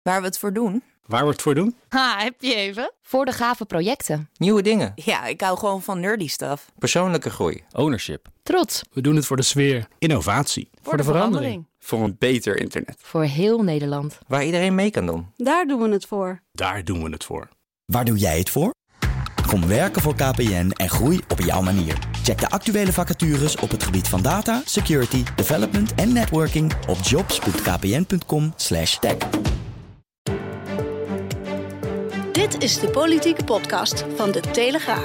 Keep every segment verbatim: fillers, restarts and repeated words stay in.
Waar we het voor doen? Waar we het voor doen? Ha, heb je even? Voor de gave projecten. Nieuwe dingen. Ja, ik hou gewoon van nerdy stuff. Persoonlijke groei. Ownership. Trots. We doen het voor de sfeer. Innovatie. Voor, voor de, de verandering. verandering. Voor een beter internet. Voor heel Nederland. Waar iedereen mee kan doen. Daar doen we het voor. Daar doen we het voor. Waar doe jij het voor? Kom werken voor K P N en groei op jouw manier. Check de actuele vacatures op het gebied van data, security, development en networking op jobs punt k p n punt com slash tech. Dit is de politieke podcast van De Telegraaf.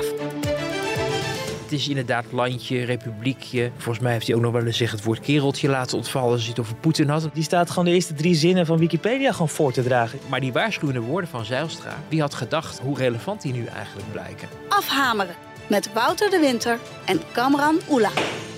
Het is inderdaad landje, republiekje. Volgens mij heeft hij ook nog wel eens zich het woord kereltje laten ontvallen als hij het over Poetin had. Die staat gewoon de eerste drie zinnen van Wikipedia gewoon voor te dragen. Maar die waarschuwende woorden van Zijlstra, wie had gedacht hoe relevant die nu eigenlijk blijken? Afhameren met Wouter de Winter en Kamran Oela.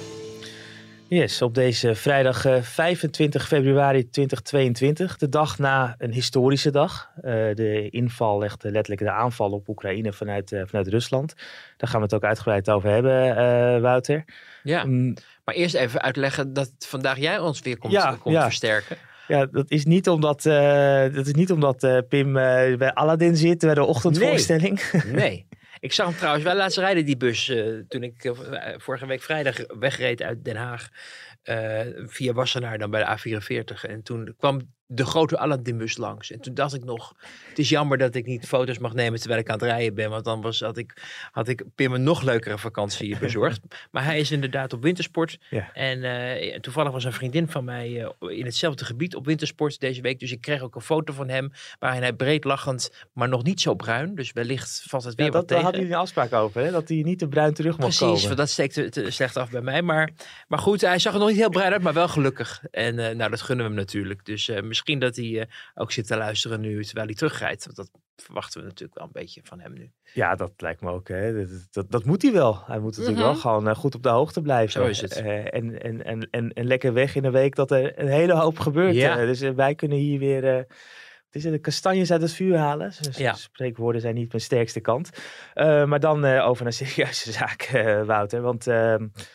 Yes, op deze vrijdag uh, vijfentwintig februari tweeduizend tweeëntwintig, de dag na een historische dag. Uh, de inval, echt uh, letterlijk de aanval op Oekraïne vanuit, uh, vanuit Rusland. Daar gaan we het ook uitgebreid over hebben, uh, Wouter. Ja, um, maar eerst even uitleggen dat vandaag jij ons weer komt, ja, komt ja. versterken. Ja, dat is niet omdat, uh, dat is niet omdat uh, Pim uh, bij Aladdin zit bij de ochtendvoorstelling. Nee, nee. Ik zag hem trouwens wel laten rijden, die bus, uh, toen ik uh, vorige week vrijdag wegreed uit Den Haag. Uh, via Wassenaar dan bij de A vierenveertig. En toen kwam de grote Aladdin-bus langs. En toen dacht ik nog, het is jammer dat ik niet foto's mag nemen terwijl ik aan het rijden ben. Want dan was, had, ik, had ik Pim een nog leukere vakantie bezorgd. Maar hij is inderdaad op wintersport. Ja. En uh, toevallig was een vriendin van mij uh, in hetzelfde gebied op wintersport deze week. Dus ik kreeg ook een foto van hem waarin hij breed lachend, maar nog niet zo bruin. Dus wellicht valt het weer ja, wat dat, tegen. Daar had hij een afspraak over, hè? Dat hij niet te bruin terug mocht komen. Precies, want dat steekt te, te slecht af bij mij. Maar, maar goed, hij zag er nog niet heel bruin uit, maar wel gelukkig. En uh, nou, dat gunnen we hem natuurlijk. Dus uh, misschien dat hij uh, ook zit te luisteren nu terwijl hij terugrijdt. Want dat verwachten we natuurlijk wel een beetje van hem nu. Ja, dat lijkt me ook. Hè. Dat, dat, dat moet hij wel. Hij moet natuurlijk mm-hmm. wel gewoon uh, goed op de hoogte blijven. Zo is het. Uh, en, en, en, en, en lekker weg in een week dat er een hele hoop gebeurt. Ja. Uh, dus uh, wij kunnen hier weer uh, het is de kastanjes uit het vuur halen. Dus ja. Spreekwoorden zijn niet mijn sterkste kant. Uh, maar dan uh, over een serieuze zaak, uh, Wouter. Want uh,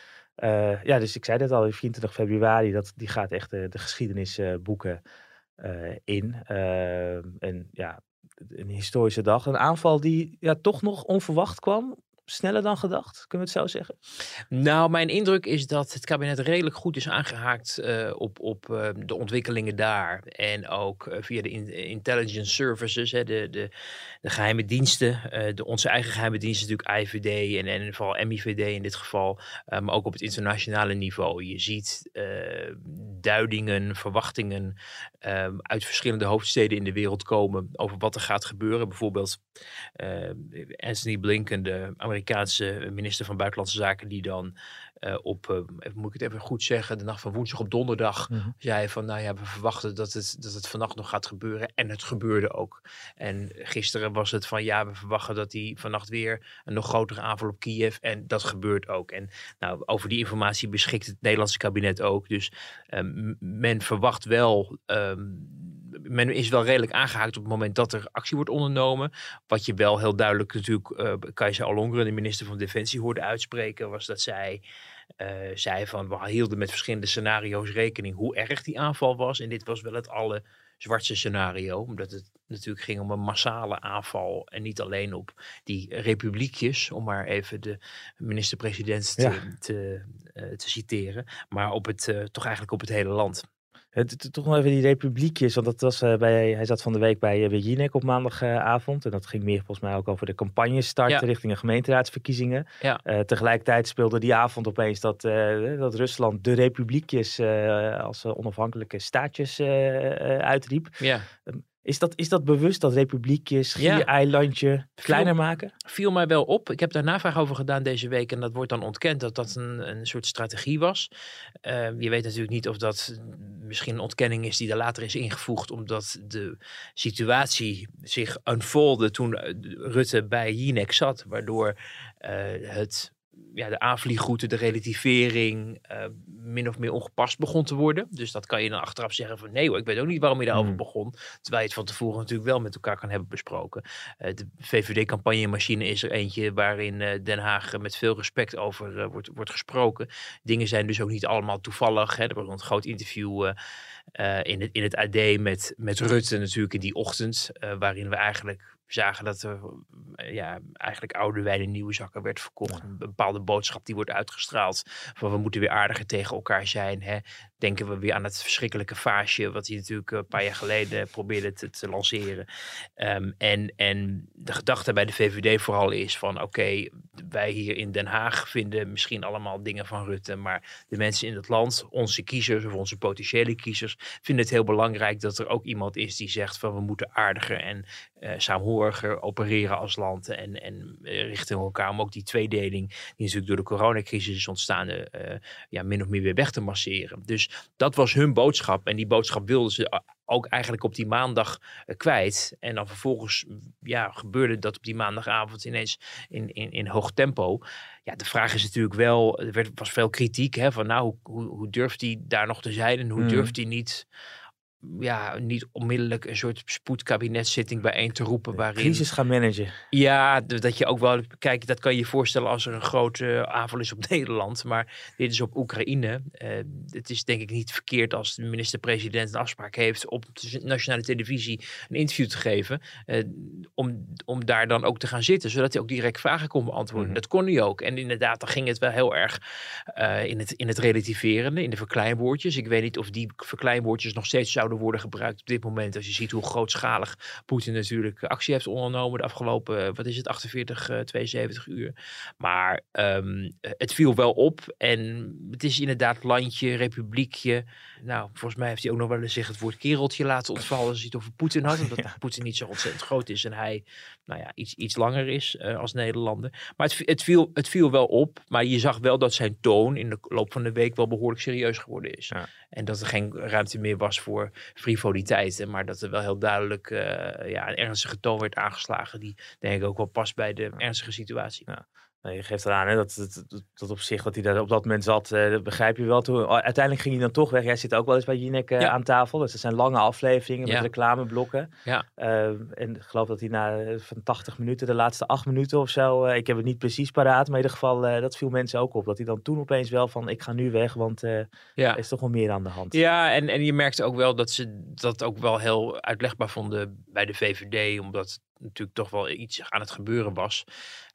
uh, ja, dus ik zei dat al, vierentwintig februari, dat, die gaat echt uh, de geschiedenis uh, boeken uh, in. Uh, en ja, een historische dag. Een aanval die ja, toch nog onverwacht kwam. Sneller dan gedacht, kunnen we het zo zeggen? Nou, mijn indruk is dat het kabinet redelijk goed is aangehaakt uh, op, op uh, de ontwikkelingen daar. En ook uh, via de in, intelligence services, hè, de, de, de geheime diensten. Uh, de, onze eigen geheime diensten natuurlijk I V D en, en in ieder geval M I V D in dit geval. Uh, maar ook op het internationale niveau. Je ziet uh, duidingen, verwachtingen uh, uit verschillende hoofdsteden in de wereld komen over wat er gaat gebeuren. Bijvoorbeeld uh, Antony Blinken, de Amerikaanse minister van Buitenlandse Zaken, die dan uh, op, uh, moet ik het even goed zeggen, de nacht van woensdag op donderdag mm-hmm. zei van, nou ja, we verwachten dat het, dat het vannacht nog gaat gebeuren. En het gebeurde ook. En gisteren was het van, ja, we verwachten dat die vannacht weer een nog grotere aanval op Kiev. En dat gebeurt ook. En nou, over die informatie beschikt het Nederlandse kabinet ook. Dus um, men verwacht wel, um, men is wel redelijk aangehaakt op het moment dat er actie wordt ondernomen. Wat je wel heel duidelijk natuurlijk uh, Kajsa Ollongren, de minister van Defensie, hoorde uitspreken, was dat zij uh, zei van, we hielden met verschillende scenario's rekening hoe erg die aanval was. En dit was wel het allerzwartste scenario, omdat het natuurlijk ging om een massale aanval en niet alleen op die republiekjes, om maar even de minister-president te, ja. te, uh, te citeren, maar op het, uh, toch eigenlijk op het hele land. Het, toch nog even die republiekjes, want dat was uh, bij, hij zat van de week bij, uh, bij Jinek op maandagavond. Uh, en dat ging meer volgens mij ook over de campagnestart ja. richting de gemeenteraadsverkiezingen. Ja. Uh, tegelijkertijd speelde die avond opeens dat, uh, dat Rusland de republiekjes uh, als uh, onafhankelijke staatjes uh, uh, uitriep. Ja. Um, Is dat, is dat bewust, dat republiekjes, schiereilandje ja. kleiner maken? Viel mij wel op. Ik heb daar navraag over gedaan deze week. En dat wordt dan ontkend dat dat een, een soort strategie was. Uh, je weet natuurlijk niet of dat misschien een ontkenning is die er later is ingevoegd. Omdat de situatie zich unfoldde toen Rutte bij Jinek zat. Waardoor uh, het ja, de aanvliegroute, de relativering uh, min of meer ongepast begon te worden. Dus dat kan je dan achteraf zeggen van nee hoor, ik weet ook niet waarom je daarover mm. begon. Terwijl je het van tevoren natuurlijk wel met elkaar kan hebben besproken. Uh, de V V D-campagnemachine is er eentje waarin uh, Den Haag met veel respect over uh, wordt, wordt gesproken. Dingen zijn dus ook niet allemaal toevallig. Hè. Er was een groot interview uh, uh, in, het, in het A D met, met Rutte natuurlijk in die ochtend. Uh, waarin we eigenlijk zagen dat er uh, ja, eigenlijk oude wijn in nieuwe zakken werd verkocht. Een bepaalde boodschap die wordt uitgestraald. Van we moeten weer aardiger tegen elkaar zijn. Hè. Denken we weer aan het verschrikkelijke vaasje. Wat hij natuurlijk een paar jaar geleden probeerde te, te lanceren. Um, en, en de gedachte bij de V V D vooral is van oké, okay, wij hier in Den Haag vinden misschien allemaal dingen van Rutte. Maar de mensen in het land, onze kiezers of onze potentiële kiezers, vinden het heel belangrijk dat er ook iemand is die zegt van we moeten aardiger en uh, saamhoriger opereren als land. En, en uh, richting elkaar om ook die tweedeling die natuurlijk door de coronacrisis is ontstaan, uh, ja, min of meer weer weg te masseren. Dus dat was hun boodschap. En die boodschap wilden ze ook eigenlijk op die maandag uh, kwijt. En dan vervolgens ja, gebeurde dat op die maandagavond ineens in, in, in hoog tempo. Ja, de vraag is natuurlijk wel, er werd, was veel kritiek hè, van nou, hoe, hoe, hoe durft hij daar nog te zijn en hoe mm. durft hij niet... ja, niet onmiddellijk een soort spoedkabinetszitting bijeen te roepen. Waarin crisis gaan managen. Ja, dat je ook wel... Kijk, dat kan je je voorstellen als er een grote aanval is op Nederland. Maar dit is op Oekraïne. Uh, het is denk ik niet verkeerd als de minister-president een afspraak heeft op de nationale televisie een interview te geven. Uh, om, om daar dan ook te gaan zitten. Zodat hij ook direct vragen kon beantwoorden. Mm-hmm. Dat kon hij ook. En inderdaad, dan ging het wel heel erg uh, in, het, in het relativerende, in de verkleinwoordjes. Ik weet niet of die verkleinwoordjes nog steeds zouden worden gebruikt op dit moment. Als je ziet hoe grootschalig Poetin natuurlijk actie heeft ondernomen de afgelopen, wat is het, achtenveertig, tweeënzeventig uur. Maar um, het viel wel op en het is inderdaad landje, republiekje. Nou, volgens mij heeft hij ook nog wel eens zich het woord kereltje laten ontvallen als hij het over Poetin had. Omdat ja. Poetin niet zo ontzettend groot is en hij nou ja, iets, iets langer is uh, als Nederlander. Maar het, het, viel, het viel wel op, maar je zag wel dat zijn toon in de loop van de week wel behoorlijk serieus geworden is. Ja. En dat er geen ruimte meer was voor frivoliteiten, maar dat er wel heel duidelijk uh, ja, een ernstige toon werd aangeslagen, die denk ik ook wel past bij de ernstige situatie. Ja. Nee, je geeft eraan, hè, dat, dat, dat, dat op zich, dat hij daar op dat moment zat, uh, dat begrijp je wel. Toen, uiteindelijk ging hij dan toch weg. Jij zit ook wel eens bij Jinek uh, ja. aan tafel. Dus dat zijn lange afleveringen ja. met reclameblokken. Ja. Uh, en ik geloof dat hij na uh, van tachtig minuten, de laatste acht minuten of zo, uh, ik heb het niet precies paraat, maar in ieder geval, uh, dat viel mensen ook op. Dat hij dan toen opeens wel van, ik ga nu weg, want uh, ja. er is toch wel meer aan de hand. Ja, en, en je merkte ook wel dat ze dat ook wel heel uitlegbaar vonden bij de V V D, omdat natuurlijk toch wel iets aan het gebeuren was.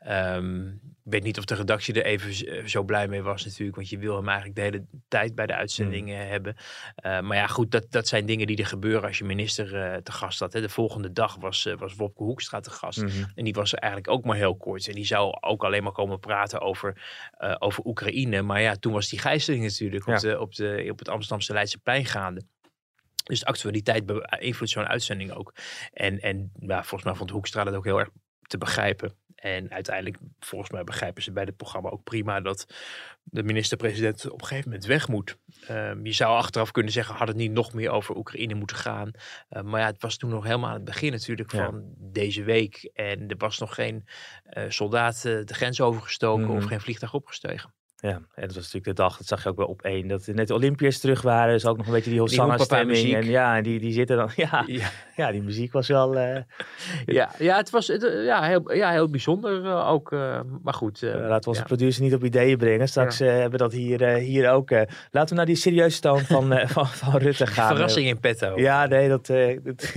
Um, ik weet niet of de redactie er even zo blij mee was natuurlijk, want je wil hem eigenlijk de hele tijd bij de uitzendingen mm. hebben. Uh, maar ja, goed, dat, dat zijn dingen die er gebeuren als je minister uh, te gast had. Hè. De volgende dag was, uh, was Wopke Hoekstra te gast. Mm-hmm. En die was er eigenlijk ook maar heel kort. En die zou ook alleen maar komen praten over, uh, over Oekraïne. Maar ja, toen was die gijzeling natuurlijk ja. op, de, op, de, op het Amsterdamse Leidseplein gaande. Dus de actualiteit beïnvloedt zo'n uitzending ook. En, en ja, volgens mij vond Hoekstra dat ook heel erg te begrijpen. En uiteindelijk, volgens mij begrijpen ze bij dit programma ook prima dat de minister-president op een gegeven moment weg moet. Um, je zou achteraf kunnen zeggen, had het niet nog meer over Oekraïne moeten gaan. Uh, maar ja, het was toen nog helemaal aan het begin natuurlijk van ja. deze week. En er was nog geen uh, soldaat uh, de grens overgestoken mm. of geen vliegtuig opgestegen. Ja, en dat was natuurlijk de dag, dat zag je ook wel op één, dat net de Olympiërs terug waren, dus ook nog een beetje die Hosanna-stemming. En ja, en die, die zitten dan, ja, ja. ja, die muziek was wel... Uh, ja, ja, het was het, ja, heel, ja, heel bijzonder uh, ook, uh, maar goed. Uh, uh, laten we onze ja. producer niet op ideeën brengen, straks ja. uh, hebben we dat hier, uh, hier ook. Uh, laten we naar die serieuze toon van, uh, van, van Rutte gaan. Verrassing in petto. Ja, nee, dat... Uh, dat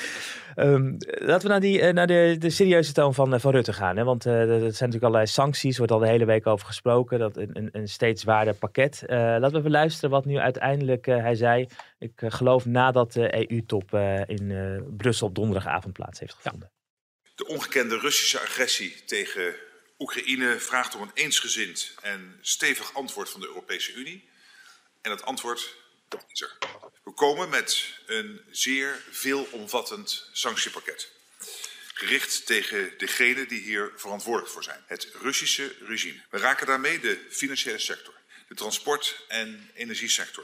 Um, laten we naar, die, uh, naar de, de serieuze toon van, uh, van Rutte gaan. Hè? Want uh, er zijn natuurlijk allerlei sancties. Er wordt al de hele week over gesproken. Dat een, een, een steeds zwaarder pakket. Uh, laten we even luisteren wat nu uiteindelijk uh, hij zei. Ik uh, geloof nadat de E U-top uh, in uh, Brussel op donderdagavond plaats heeft gevonden. Ja. De ongekende Russische agressie tegen Oekraïne vraagt om een eensgezind en stevig antwoord van de Europese Unie. En dat antwoord is er. We komen met een zeer veelomvattend sanctiepakket. Gericht tegen degenen die hier verantwoordelijk voor zijn. Het Russische regime. We raken daarmee de financiële sector, de transport- en energiesector.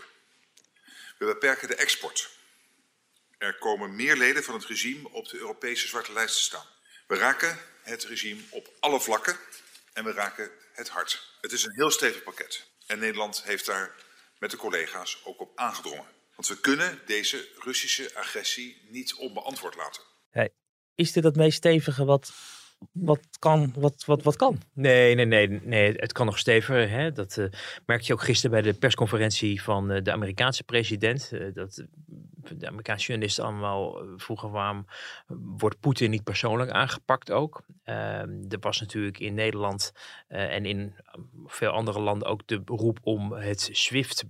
We beperken de export. Er komen meer leden van het regime op de Europese zwarte lijst te staan. We raken het regime op alle vlakken en we raken het hart. Het is een heel stevig pakket. En Nederland heeft daar met de collega's ook op aangedrongen. Want we kunnen deze Russische agressie niet onbeantwoord laten. Hey, is dit het meest stevige wat, wat, kan, wat, wat, wat kan? Nee, nee, nee, nee, het kan nog steviger. Hè? Dat uh, merkte je ook gisteren bij de persconferentie van uh, de Amerikaanse president. Uh, dat de Amerikaanse journalisten allemaal vroegen waarom wordt Poetin niet persoonlijk aangepakt ook. Uh, er was natuurlijk in Nederland uh, en in veel andere landen ook de roep om het SWIFT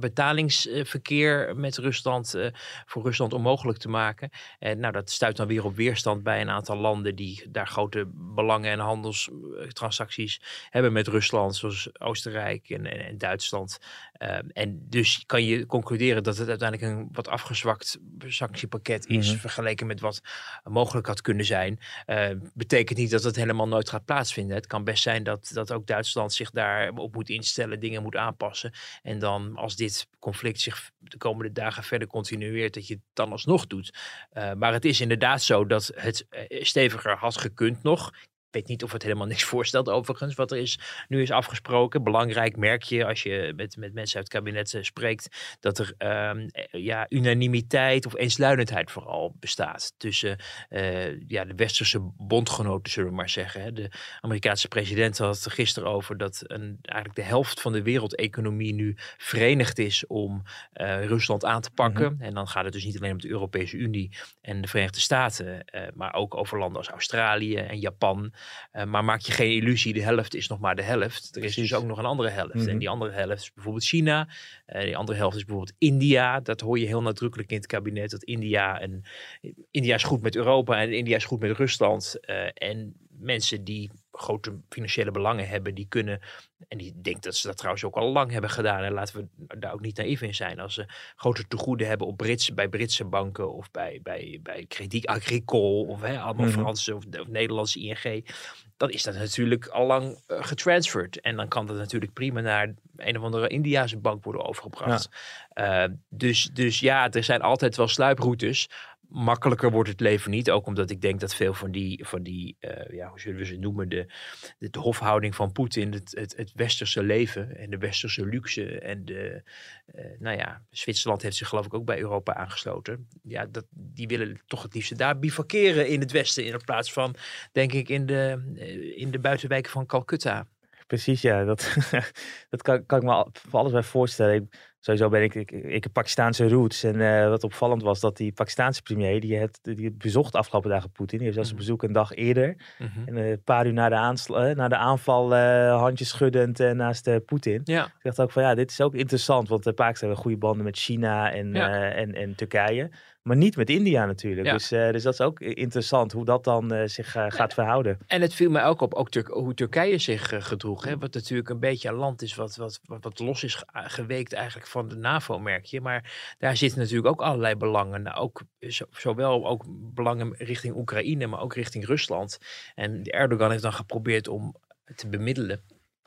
betalingsverkeer met Rusland uh, voor Rusland onmogelijk te maken. Uh, nou, dat stuit dan weer op weerstand bij een aantal landen die daar grote belangen en handelstransacties hebben met Rusland, zoals Oostenrijk en, en, en Duitsland. Uh, en dus kan je concluderen dat het uiteindelijk een wat afgezwakt sanctiepakket is, mm-hmm. vergeleken met wat mogelijk had kunnen zijn. Uh, betekent niet dat het helemaal nooit gaat plaatsvinden. Het kan best zijn dat, dat ook Duitsland zich daarop moet instellen, dingen moet aanpassen. En dan als dit conflict zich de komende dagen verder continueert, dat je het dan alsnog doet. Uh, maar het is inderdaad zo dat het steviger had gekund nog. Ik weet niet of het helemaal niks voorstelt overigens, wat er is, nu is afgesproken. Belangrijk merk je als je met, met mensen uit het kabinet uh, spreekt, dat er um, ja, unanimiteit of eensluidendheid vooral bestaat tussen uh, ja, de westerse bondgenoten, zullen we maar zeggen. Hè. De Amerikaanse president had het gisteren over dat een, eigenlijk de helft van de wereldeconomie nu verenigd is om uh, Rusland aan te pakken. Mm-hmm. En dan gaat het dus niet alleen om de Europese Unie en de Verenigde Staten, uh, maar ook over landen als Australië en Japan. Uh, maar maak je geen illusie, de helft is nog maar de helft. Er is dus ook nog een andere helft. Mm-hmm. En die andere helft is bijvoorbeeld China. Uh, die andere helft is bijvoorbeeld India. Dat hoor je heel nadrukkelijk in het kabinet. Dat India, en, India is goed met Europa en India is goed met Rusland. Uh, en mensen die grote financiële belangen hebben, die kunnen, en die denkt dat ze dat trouwens ook al lang hebben gedaan, en laten we daar ook niet naïef in zijn, als ze grote tegoeden hebben op Britse, bij Britse banken of bij, bij, bij Crédit Agricole of hè, allemaal mm-hmm. Franse of, of Nederlandse I N G, dan is dat natuurlijk al lang uh, getransferd. En dan kan dat natuurlijk prima naar een of andere Indiase bank worden overgebracht. Ja. Uh, dus, dus ja, er zijn altijd wel sluiproutes. Makkelijker wordt het leven niet. Ook omdat ik denk dat veel van die, van die uh, ja, hoe zullen we ze noemen, de, de, de hofhouding van Poetin, het, het, het westerse leven en de westerse luxe en de, uh, nou ja, Zwitserland heeft zich geloof ik ook bij Europa aangesloten. Ja, dat, die willen toch het liefst daar bivakeren in het westen, in plaats van, denk ik, in de, in de buitenwijken van Calcutta. Precies, ja. Dat, dat kan, kan ik me voor alles bij voorstellen. Ik, sowieso ben ik, ik, ik heb Pakistaanse roots. En uh, wat opvallend was, dat die Pakistaanse premier, die het, die het bezocht de afgelopen dagen Poetin. Die heeft zelfs een bezoek een dag eerder. Mm-hmm. En uh, een paar uur na de, aansla, na de aanval uh, handjes schuddend uh, naast uh, Poetin. Ja. Ik dacht ook van ja, dit is ook interessant. Want uh, Pakistan heeft goede banden met China en, ja. uh, en, en Turkije. Maar niet met India natuurlijk. Ja. Dus, uh, dus dat is ook interessant hoe dat dan uh, zich uh, gaat verhouden. En het viel mij ook op ook Tur- hoe Turkije zich uh, gedroeg. Hè? Wat natuurlijk een beetje een land is wat, wat, wat, wat los is geweekt eigenlijk van de NAVO, merk je. Maar daar zitten natuurlijk ook allerlei belangen. Nou, ook, zo, zowel ook belangen richting Oekraïne, maar ook richting Rusland. En Erdogan heeft dan geprobeerd om te bemiddelen.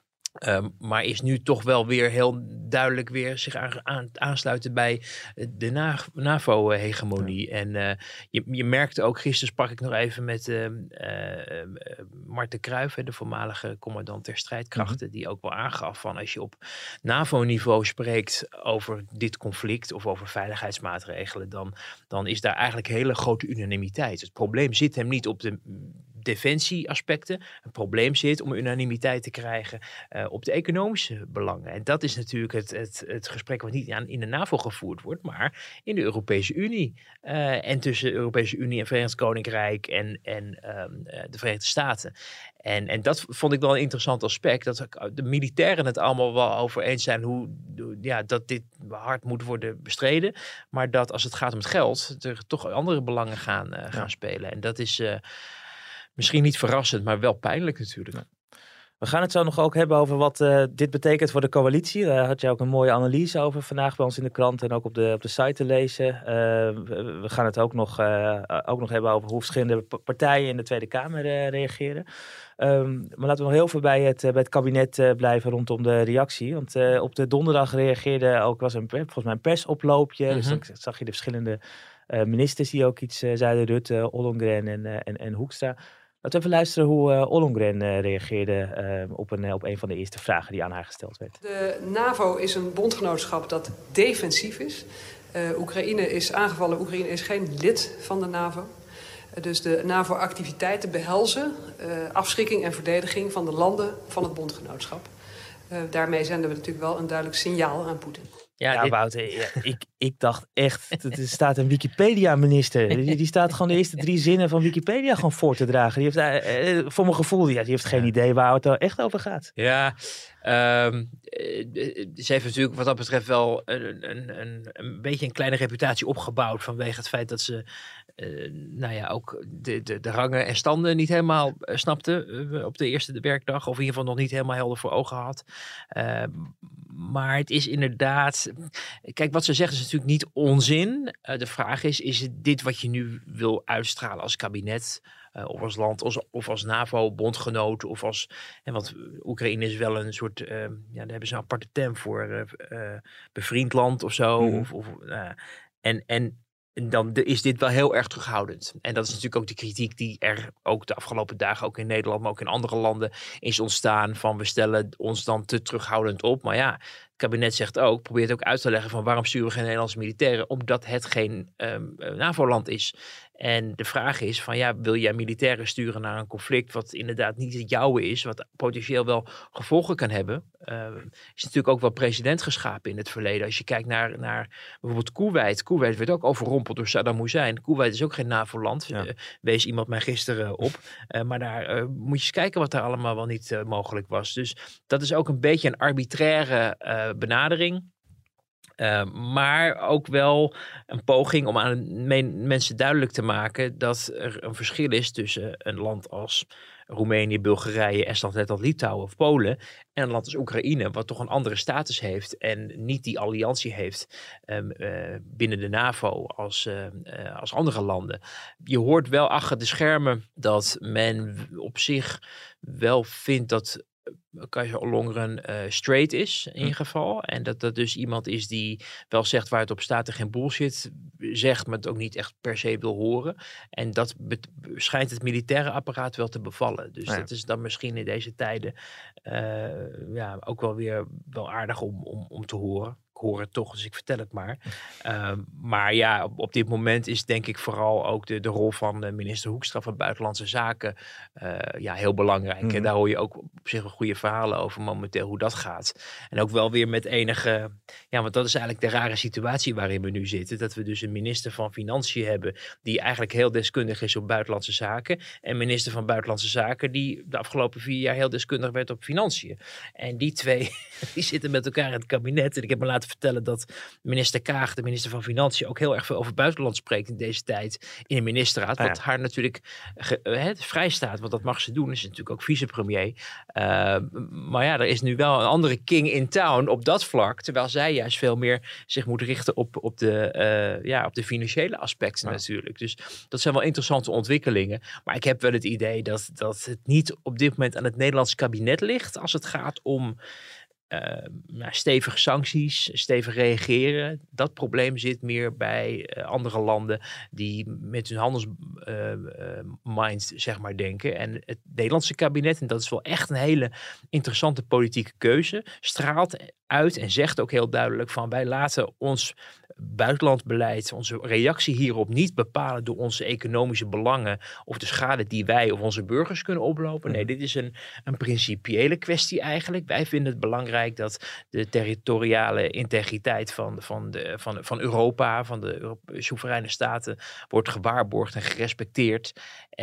Um, maar is nu toch wel weer heel duidelijk weer zich aan, aan, aansluiten bij de na, NAVO-hegemonie. Ja. En uh, je, je merkte ook, gisteren sprak ik nog even met uh, uh, Marten Kruijff, de voormalige commandant der strijdkrachten, mm-hmm. die ook wel aangaf van als je op NAVO-niveau spreekt over dit conflict of over veiligheidsmaatregelen, dan, dan is daar eigenlijk hele grote unanimiteit. Het probleem zit hem niet op de defensieaspecten. Het probleem zit om unanimiteit te krijgen uh, op de economische belangen. En dat is natuurlijk het, het, het gesprek wat niet aan, in de NAVO gevoerd wordt, maar in de Europese Unie. Uh, en tussen de Europese Unie en Verenigd Koninkrijk en, en um, uh, de Verenigde Staten. En, en dat vond ik wel een interessant aspect, dat de militairen het allemaal wel over eens zijn hoe, ja, dat dit hard moet worden bestreden, maar dat als het gaat om het geld, er toch andere belangen gaan, uh, gaan ja. spelen. En dat is uh, misschien niet verrassend, maar wel pijnlijk natuurlijk. Ja. We gaan het zo nog ook hebben over wat uh, dit betekent voor de coalitie. Daar had je ook een mooie analyse over vandaag bij ons in de krant en ook op de, op de site te lezen. Uh, we, we gaan het ook nog, uh, ook nog hebben over hoe verschillende partijen in de Tweede Kamer uh, reageren. Um, maar laten we nog heel veel bij het, uh, bij het kabinet uh, blijven rondom de reactie. Want uh, op de donderdag reageerde ook, was een, volgens mij een persoploopje. Mm-hmm. Dus dan zag je de verschillende uh, ministers die ook iets uh, zeiden, Rutte, Ollongren en, uh, en, en Hoekstra. Laten we even luisteren hoe uh, Ollongren uh, reageerde uh, op, een, uh, op een van de eerste vragen die aan haar gesteld werd. De NAVO is een bondgenootschap dat defensief is. Uh, Oekraïne is aangevallen. Oekraïne is geen lid van de NAVO. Uh, dus de NAVO-activiteiten behelzen uh, afschrikking en verdediging van de landen van het bondgenootschap. Uh, daarmee zenden we natuurlijk wel een duidelijk signaal aan Poetin. Ja, ja dit... Wouter, ja, ik, ik dacht echt, er staat een Wikipedia-minister. Die, die staat gewoon de eerste drie zinnen van Wikipedia gewoon voor te dragen. Die heeft, uh, voor mijn gevoel, die, die heeft geen idee waar het er echt over gaat. Ja, um, ze heeft natuurlijk wat dat betreft wel een, een, een, een beetje een kleine reputatie opgebouwd vanwege het feit dat ze Uh, nou ja, ook de, de, de rangen en standen niet helemaal uh, snapte uh, op de eerste werkdag. Of in ieder geval nog niet helemaal helder voor ogen had. Uh, maar het is inderdaad... Kijk, wat ze zeggen is natuurlijk niet onzin. Uh, de vraag is, is het dit wat je nu wil uitstralen als kabinet... Uh, of als land, of, of als NAVO-bondgenoot, of als... En want Oekraïne is wel een soort... Uh, ja, daar hebben ze een aparte term voor. Uh, uh, bevriend land of zo. Mm. Of, of, uh, en... en En dan is dit wel heel erg terughoudend. En dat is natuurlijk ook de kritiek die er ook de afgelopen dagen, ook in Nederland, maar ook in andere landen, is ontstaan. Van we stellen ons dan te terughoudend op. Maar ja, het kabinet zegt ook, probeert ook uit te leggen van waarom sturen we geen Nederlandse militairen? Omdat het geen um, NAVO-land is. En de vraag is van ja, wil jij militairen sturen naar een conflict wat inderdaad niet het jouwe is, wat potentieel wel gevolgen kan hebben. Uh, is natuurlijk ook wel precedent geschapen in het verleden. Als je kijkt naar, naar bijvoorbeeld Koeweit. Koeweit werd ook overrompeld door Saddam Hussein. Koeweit is ook geen NAVO-land. Ja. Uh, wees iemand mij gisteren op. Uh, maar daar uh, moet je eens kijken wat daar allemaal wel niet uh, mogelijk was. Dus dat is ook een beetje een arbitraire uh, benadering. Uh, maar ook wel een poging om aan men, mensen duidelijk te maken dat er een verschil is tussen een land als Roemenië, Bulgarije, Estland, Letland, Litouwen of Polen en een land als Oekraïne, wat toch een andere status heeft en niet die alliantie heeft um, uh, binnen de NAVO als, uh, uh, als andere landen. Je hoort wel achter de schermen dat men op zich wel vindt dat Kajsa Ollongren uh, straight is in ieder geval. En dat dat dus iemand is die wel zegt waar het op staat en geen bullshit zegt, maar het ook niet echt per se wil horen. En dat be- schijnt het militaire apparaat wel te bevallen. Dus ja. dat is dan misschien in deze tijden uh, ja, ook wel weer wel aardig om, om, om te horen. Ik hoor het toch, dus ik vertel het maar. Uh, maar ja, op, op dit moment is denk ik vooral ook de, de rol van de minister Hoekstra van Buitenlandse Zaken uh, ja, heel belangrijk. Mm-hmm. En daar hoor je ook op zich een goede verhalen over momenteel hoe dat gaat. En ook wel weer met enige... Ja, want dat is eigenlijk de rare situatie waarin we nu zitten. Dat we dus een minister van Financiën hebben die eigenlijk heel deskundig is op buitenlandse zaken. En minister van Buitenlandse Zaken die de afgelopen vier jaar heel deskundig werd op financiën. En die twee, die zitten met elkaar in het kabinet. En ik heb me laten vertellen dat minister Kaag, de minister van Financiën, ook heel erg veel over buitenland spreekt in deze tijd in de ministerraad. Wat ah, ja. haar natuurlijk ge, uh, vrij staat, want dat mag ze doen. Is natuurlijk ook vicepremier. Uh, maar ja, er is nu wel een andere king in town op dat vlak, terwijl zij juist veel meer zich moet richten op, op, de, uh, ja, op de financiële aspecten ja. natuurlijk. Dus dat zijn wel interessante ontwikkelingen. Maar ik heb wel het idee dat, dat het niet op dit moment aan het Nederlandse kabinet ligt als het gaat om Uh, nou, stevige sancties, stevig reageren. Dat probleem zit meer bij uh, andere landen die met hun handelsmind uh, uh, zeg maar denken. En het Nederlandse kabinet, en dat is wel echt een hele interessante politieke keuze, straalt uit en zegt ook heel duidelijk van wij laten ons buitenlandbeleid, onze reactie hierop niet bepalen door onze economische belangen of de schade die wij of onze burgers kunnen oplopen. Nee, dit is een, een principiële kwestie eigenlijk. Wij vinden het belangrijk dat de territoriale integriteit van, van, de, van, van Europa, van de Europe- soevereine staten, wordt gewaarborgd en gerespecteerd.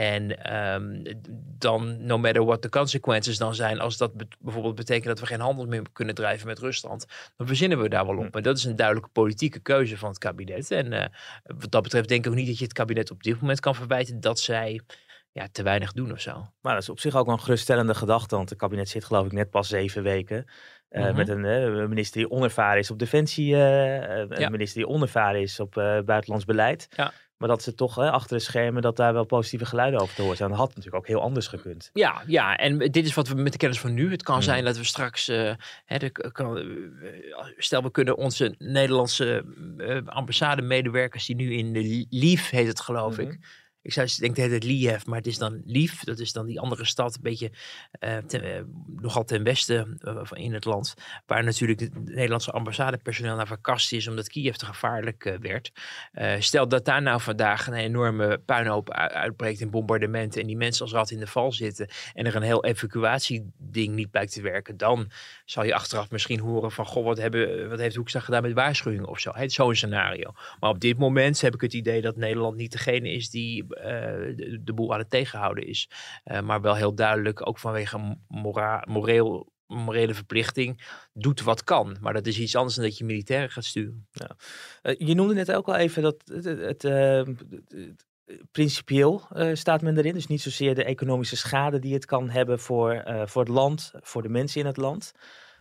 En um, dan, no matter what the consequences dan zijn, als dat be- bijvoorbeeld betekent dat we geen handel meer kunnen drijven met Rusland, dan verzinnen we daar wel op. En dat is een duidelijke politieke keuze van het kabinet. En uh, wat dat betreft denk ik ook niet dat je het kabinet op dit moment kan verwijten dat zij ja, te weinig doen of zo. Maar dat is op zich ook wel een geruststellende gedachte, want het kabinet zit geloof ik net pas zeven weken. Uh, mm-hmm. Met een uh, minister die onervaren is op defensie, uh, een ja. minister die onervaren is op uh, buitenlands beleid. Ja. Maar dat ze toch hè, achter de schermen dat daar wel positieve geluiden over te horen zijn. Dat had natuurlijk ook heel anders gekund. Ja, ja, en dit is wat we met de kennis van nu. Het kan mm. zijn dat we straks, uh, hè, de, kan, uh, stel we kunnen onze Nederlandse uh, ambassademedewerkers die nu in de Lief heet het geloof mm-hmm. ik. Ik zou denk dat het Liev, maar het is dan Lief. Dat is dan die andere stad, een beetje uh, ten, uh, nogal ten westen uh, in het land. Waar natuurlijk het Nederlandse ambassadepersoneel naar verkast is, omdat Kiev te gevaarlijk uh, werd. Uh, stel dat daar nou vandaag een enorme puinhoop uitbreekt in bombardementen en die mensen als rat in de val zitten en er een heel evacuatieding niet blijkt te werken, dan zal je achteraf misschien horen van, goh, wat, hebben, wat heeft Hoekstra gedaan met waarschuwingen of zo. Het is zo'n scenario. Maar op dit moment heb ik het idee dat Nederland niet degene is die Uh, de, de boel aan het tegenhouden is. Uh, maar wel heel duidelijk, ook vanwege mora- moreel, morele verplichting, doet wat kan. Maar dat is iets anders dan dat je militairen gaat sturen. Ja. Uh, je noemde net ook al even dat het, het, het, uh, het principieel uh, staat men erin. Dus niet zozeer de economische schade die het kan hebben voor, uh, voor het land, voor de mensen in het land.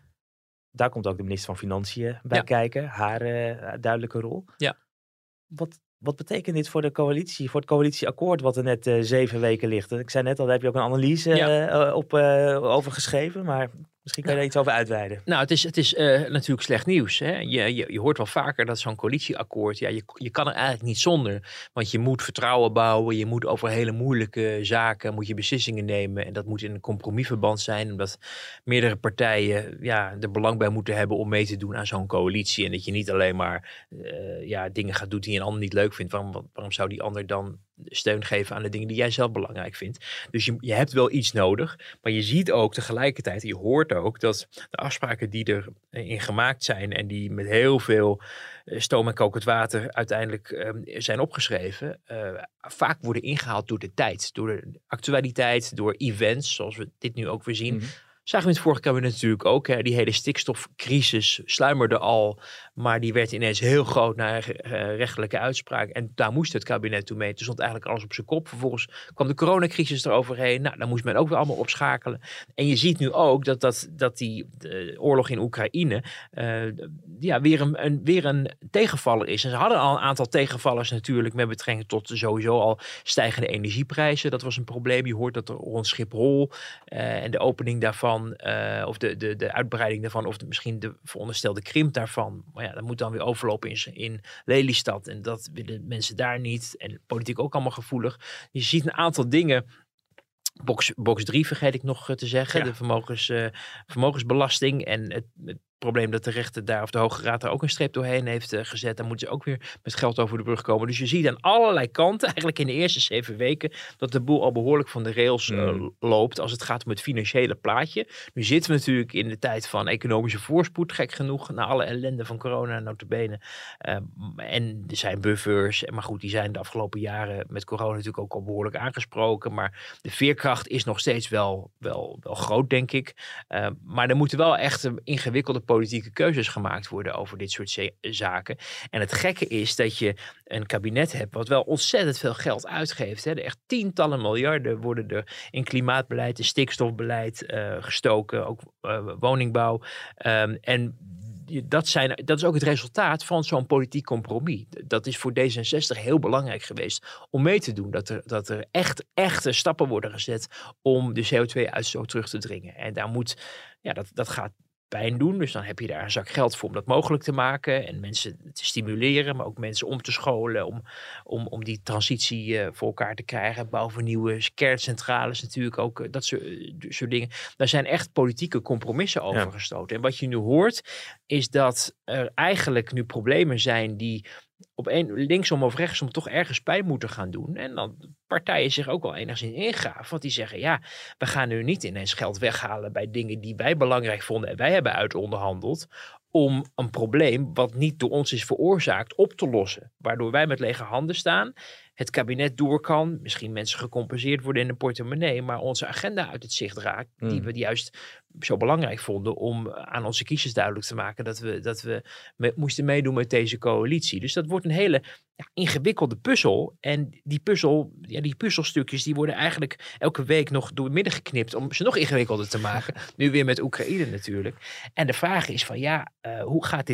Daar komt ook de minister van Financiën bij ja. kijken. Haar uh, duidelijke rol. Ja. Wat Wat betekent dit voor de coalitie, voor het coalitieakkoord wat er net uh, zeven weken ligt? Ik zei net al, daar heb je ook een analyse ja. uh, op, uh, over geschreven, maar misschien kan je ja. daar iets over uitweiden. Nou, het is, het is uh, natuurlijk slecht nieuws. Hè? Je, je, je hoort wel vaker dat zo'n coalitieakkoord, ja, je, je kan er eigenlijk niet zonder. Want je moet vertrouwen bouwen, je moet over hele moeilijke zaken, moet je beslissingen nemen. En dat moet in een compromisverband zijn, omdat meerdere partijen ja, er belang bij moeten hebben om mee te doen aan zo'n coalitie. En dat je niet alleen maar uh, ja, dingen gaat doen die een ander niet leuk vindt. Waarom, waarom zou die ander dan steun geven aan de dingen die jij zelf belangrijk vindt? Dus je, je hebt wel iets nodig, maar je ziet ook tegelijkertijd, je hoort ook dat de afspraken die erin gemaakt zijn en die met heel veel stoom en kokend water uiteindelijk um, zijn opgeschreven, uh, vaak worden ingehaald door de tijd, door de actualiteit, door events, zoals we dit nu ook weer zien. Mm-hmm. Zagen we in het vorige kabinet natuurlijk ook. Hè, die hele stikstofcrisis sluimerde al, maar die werd ineens heel groot naar uh, rechtelijke uitspraak. En daar moest het kabinet toe mee. Toen stond eigenlijk alles op zijn kop. Vervolgens kwam de coronacrisis eroverheen. Nou, dan moest men ook weer allemaal opschakelen. En je ziet nu ook dat, dat, dat die de oorlog in Oekraïne uh, ja, weer, een, een, weer een tegenvaller is. En ze hadden al een aantal tegenvallers natuurlijk met betrekking tot sowieso al stijgende energieprijzen. Dat was een probleem. Je hoort dat er rond Schiphol uh, en de opening daarvan, Uh, of de, de, de uitbreiding daarvan, of de, misschien de veronderstelde krimp daarvan. Maar ja, dat moet dan weer overlopen in, in Lelystad. En dat willen mensen daar niet. En politiek ook allemaal gevoelig. Je ziet een aantal dingen. Box, box drie vergeet ik nog te zeggen. Ja. De vermogens, uh, vermogensbelasting en het, het probleem dat de rechter daar, of de Hoge Raad daar ook een streep doorheen heeft uh, gezet. Dan moeten ze ook weer met geld over de brug komen. Dus je ziet aan allerlei kanten, eigenlijk in de eerste zeven weken, dat de boel al behoorlijk van de rails uh, mm. loopt als het gaat om het financiële plaatje. Nu zitten we natuurlijk in de tijd van economische voorspoed, gek genoeg, na alle ellende van corona, notabene. Uh, en er zijn buffers, maar goed, die zijn de afgelopen jaren met corona natuurlijk ook al behoorlijk aangesproken. Maar de veerkracht is nog steeds wel, wel, wel groot, denk ik. Uh, maar er moeten wel echt ingewikkelde politieke keuzes gemaakt worden over dit soort ze- zaken. En het gekke is dat je een kabinet hebt wat wel ontzettend veel geld uitgeeft. Hè. Er echt tientallen miljarden worden er in klimaatbeleid, in stikstofbeleid uh, gestoken, ook uh, woningbouw. Um, en dat, zijn, dat is ook het resultaat van zo'n politiek compromis. Dat is voor D zesenzestig heel belangrijk geweest om mee te doen. Dat er, dat er echt, echte stappen worden gezet om de C O twee uitstoot terug te dringen. En daar moet, ja, dat, dat gaat pijn doen. Dus dan heb je daar een zak geld voor om dat mogelijk te maken en mensen te stimuleren, maar ook mensen om te scholen om, om, om die transitie uh, voor elkaar te krijgen. Bouw van nieuwe kerncentrales natuurlijk ook, uh, dat soort, uh, soort dingen. Daar zijn echt politieke compromissen over ja. gestoten. En wat je nu hoort is dat er eigenlijk nu problemen zijn die op een, linksom of rechtsom toch ergens pijn moeten gaan doen. En dan partijen zich ook wel enigszins ingraven. Want die zeggen, ja, we gaan nu niet ineens geld weghalen bij dingen die wij belangrijk vonden en wij hebben uitonderhandeld, om een probleem wat niet door ons is veroorzaakt op te lossen. Waardoor wij met lege handen staan, het kabinet door kan, misschien mensen gecompenseerd worden in de portemonnee, maar onze agenda uit het zicht raakt, mm. die we juist zo belangrijk vonden om aan onze kiezers duidelijk te maken dat we, dat we me, moesten meedoen met deze coalitie. Dus dat wordt een hele ja, ingewikkelde puzzel. En die puzzel, ja, die puzzelstukjes die worden eigenlijk elke week nog door het midden geknipt om ze nog ingewikkelder te maken. Nu weer met Oekraïne natuurlijk. En de vraag is van ja, uh, hoe gaat dit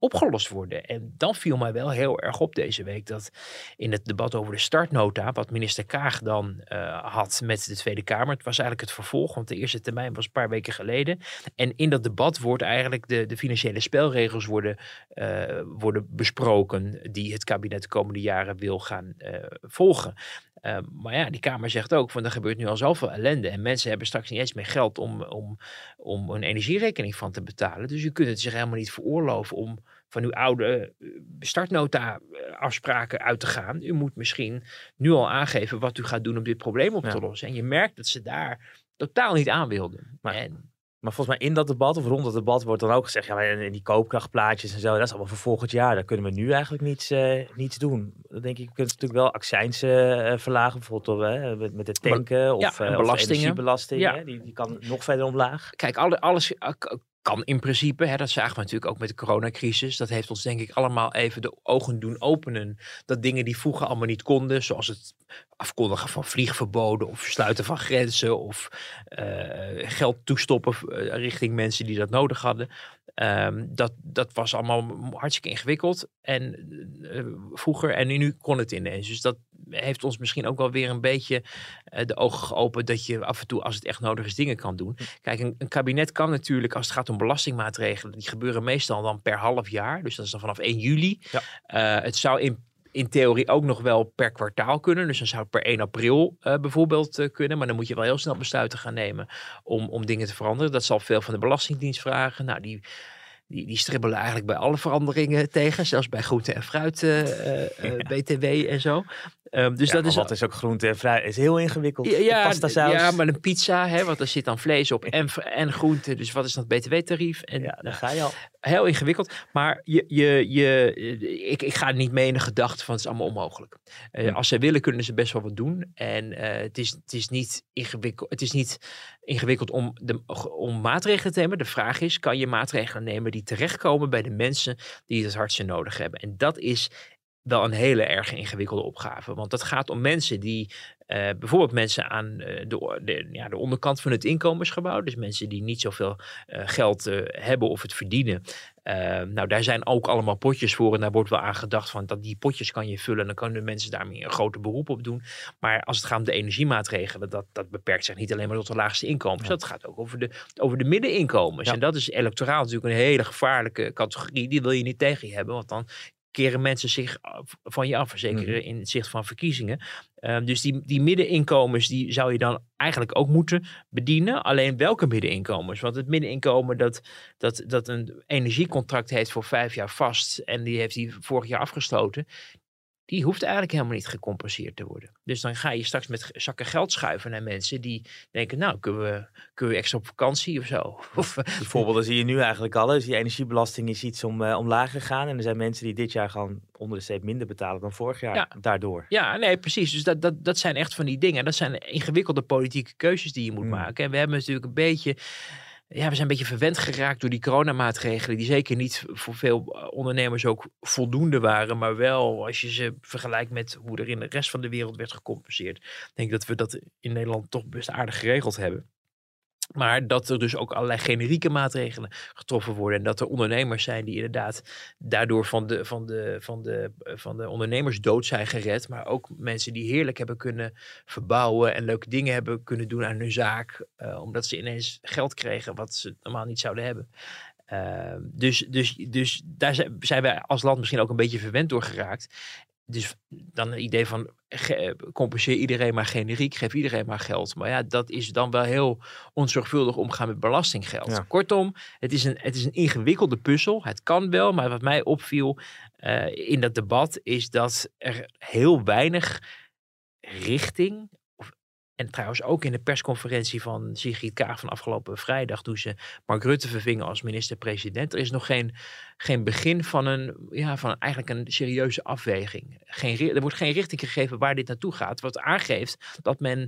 opgelost worden. En dan viel mij wel heel erg op deze week dat in het debat over de startnota, wat minister Kaag dan uh, had met de Tweede Kamer, het was eigenlijk het vervolg, want de eerste termijn was een paar weken geleden. En in dat debat wordt eigenlijk de, de financiële spelregels worden, uh, worden besproken die het kabinet de komende jaren wil gaan uh, volgen. Uh, maar ja, die Kamer zegt ook, van er gebeurt nu al zoveel ellende en mensen hebben straks niet eens meer geld om, om, om een energierekening van te betalen. Dus u kunt het zich helemaal niet veroorloven om van uw oude startnota afspraken uit te gaan. U moet misschien nu al aangeven wat u gaat doen om dit probleem op te ja. lossen. En je merkt dat ze daar totaal niet aan wilden. Maar, en, maar volgens mij in dat debat of rond dat debat wordt dan ook gezegd, ja, maar die koopkrachtplaatjes en zo, dat is allemaal voor volgend jaar. Daar kunnen we nu eigenlijk niets, uh, niets doen. Dan denk ik, je kunt natuurlijk wel accijns uh, verlagen, bijvoorbeeld uh, met, met het tanken ja, of, uh, belastingen. of energiebelasting. Ja. Hè? Die, die kan nog verder omlaag. Kijk, alle, alles uh, kan in principe, hè, dat zagen we natuurlijk ook met de coronacrisis. Dat heeft ons denk ik allemaal even de ogen doen openen. Dat dingen die vroeger allemaal niet konden, zoals het afkondigen van vliegverboden of sluiten van grenzen of uh, geld toestoppen uh, richting mensen die dat nodig hadden. Um, dat, dat was allemaal hartstikke ingewikkeld en uh, vroeger en nu kon het ineens. Dus dat heeft ons misschien ook wel weer een beetje uh, de ogen geopend dat je af en toe, als het echt nodig is, dingen kan doen. Kijk, een, een kabinet kan natuurlijk, als het gaat om belastingmaatregelen, die gebeuren meestal dan per half jaar. Dus dat is dan vanaf één juli. Ja. Uh, het zou in In theorie ook nog wel per kwartaal kunnen. Dus dan zou het per één april uh, bijvoorbeeld uh, kunnen. Maar dan moet je wel heel snel besluiten gaan nemen om, om dingen te veranderen. Dat zal veel van de Belastingdienst vragen. Nou, die, die, die stribbelen eigenlijk bij alle veranderingen tegen. Zelfs bij groente en fruit, uh, uh, ja. B T W en zo. Um, dus ja, dat is, wat is ook groente en fruit? Is heel ingewikkeld. Ja, ja, pasta saus. Ja, maar een pizza, hè, want er zit dan vlees op en, en groente. Dus wat is dat B T W-tarief? En, ja, daar ga je al. Heel ingewikkeld. Maar je, je, je, ik, ik ga niet mee in de gedachte van het is allemaal onmogelijk. Uh, hmm. Als ze willen, kunnen ze best wel wat doen. En uh, het, is, het, is niet ingewikkeld, het is niet ingewikkeld om, de, om maatregelen te nemen. De vraag is, kan je maatregelen nemen die terechtkomen bij de mensen die het hardste nodig hebben? En dat is wel een hele erg ingewikkelde opgave. Want dat gaat om mensen die, uh, bijvoorbeeld mensen aan uh, de, de, ja, de onderkant van het inkomensgebouw. Dus mensen die niet zoveel uh, geld uh, hebben of het verdienen. Uh, nou, daar zijn ook allemaal potjes voor. En daar wordt wel aan gedacht van dat die potjes kan je vullen. En dan kunnen mensen daarmee een groter beroep op doen. Maar als het gaat om de energiemaatregelen, dat, dat beperkt zich niet alleen maar tot de laagste inkomens. Ja. Dat gaat ook over de, over de middeninkomens. Ja. En dat is electoraal natuurlijk een hele gevaarlijke categorie. Die wil je niet tegen je hebben, want dan keren mensen zich van je af, zeker mm. in het zicht van verkiezingen. Uh, dus die, die middeninkomens, die zou je dan eigenlijk ook moeten bedienen. Alleen welke middeninkomens? Want het middeninkomen dat, dat, dat een energiecontract heeft voor vijf jaar vast en die heeft hij vorig jaar afgesloten, die hoeft eigenlijk helemaal niet gecompenseerd te worden. Dus dan ga je straks met zakken geld schuiven naar mensen die denken, nou, kunnen we, kunnen we extra op vakantie of zo? Of, die voorbeelden zie je nu eigenlijk al. Dus die energiebelasting is iets om, uh, omlaag gegaan. En er zijn mensen die dit jaar gewoon onder de streep minder betalen dan vorig jaar. Ja. Daardoor. Ja, nee, precies. Dus dat, dat, dat zijn echt van die dingen. Dat zijn ingewikkelde politieke keuzes die je moet mm. maken. En we hebben natuurlijk een beetje... Ja, we zijn een beetje verwend geraakt door die coronamaatregelen, die zeker niet voor veel ondernemers ook voldoende waren, maar wel als je ze vergelijkt met hoe er in de rest van de wereld werd gecompenseerd. Ik denk dat we dat in Nederland toch best aardig geregeld hebben. Maar dat er dus ook allerlei generieke maatregelen getroffen worden. En dat er ondernemers zijn die inderdaad daardoor van de, van de, van de, van de ondernemersdood zijn gered. Maar ook mensen die heerlijk hebben kunnen verbouwen en leuke dingen hebben kunnen doen aan hun zaak. Uh, omdat ze ineens geld kregen wat ze normaal niet zouden hebben. Uh, dus, dus, dus daar zijn wij als land misschien ook een beetje verwend door geraakt. Dus dan het idee van ge, compenseer iedereen maar generiek, geef iedereen maar geld. Maar ja, dat is dan wel heel onzorgvuldig omgaan met belastinggeld. Ja. Kortom, het is, een, het is een ingewikkelde puzzel. Het kan wel, maar wat mij opviel uh, in dat debat is dat er heel weinig richting... En trouwens ook in de persconferentie van Sigrid Kaag van afgelopen vrijdag, toen ze Mark Rutte vervingen als minister-president. Er is nog geen, geen begin van een, ja, van eigenlijk een serieuze afweging. Geen, er wordt geen richting gegeven waar dit naartoe gaat. Wat aangeeft dat men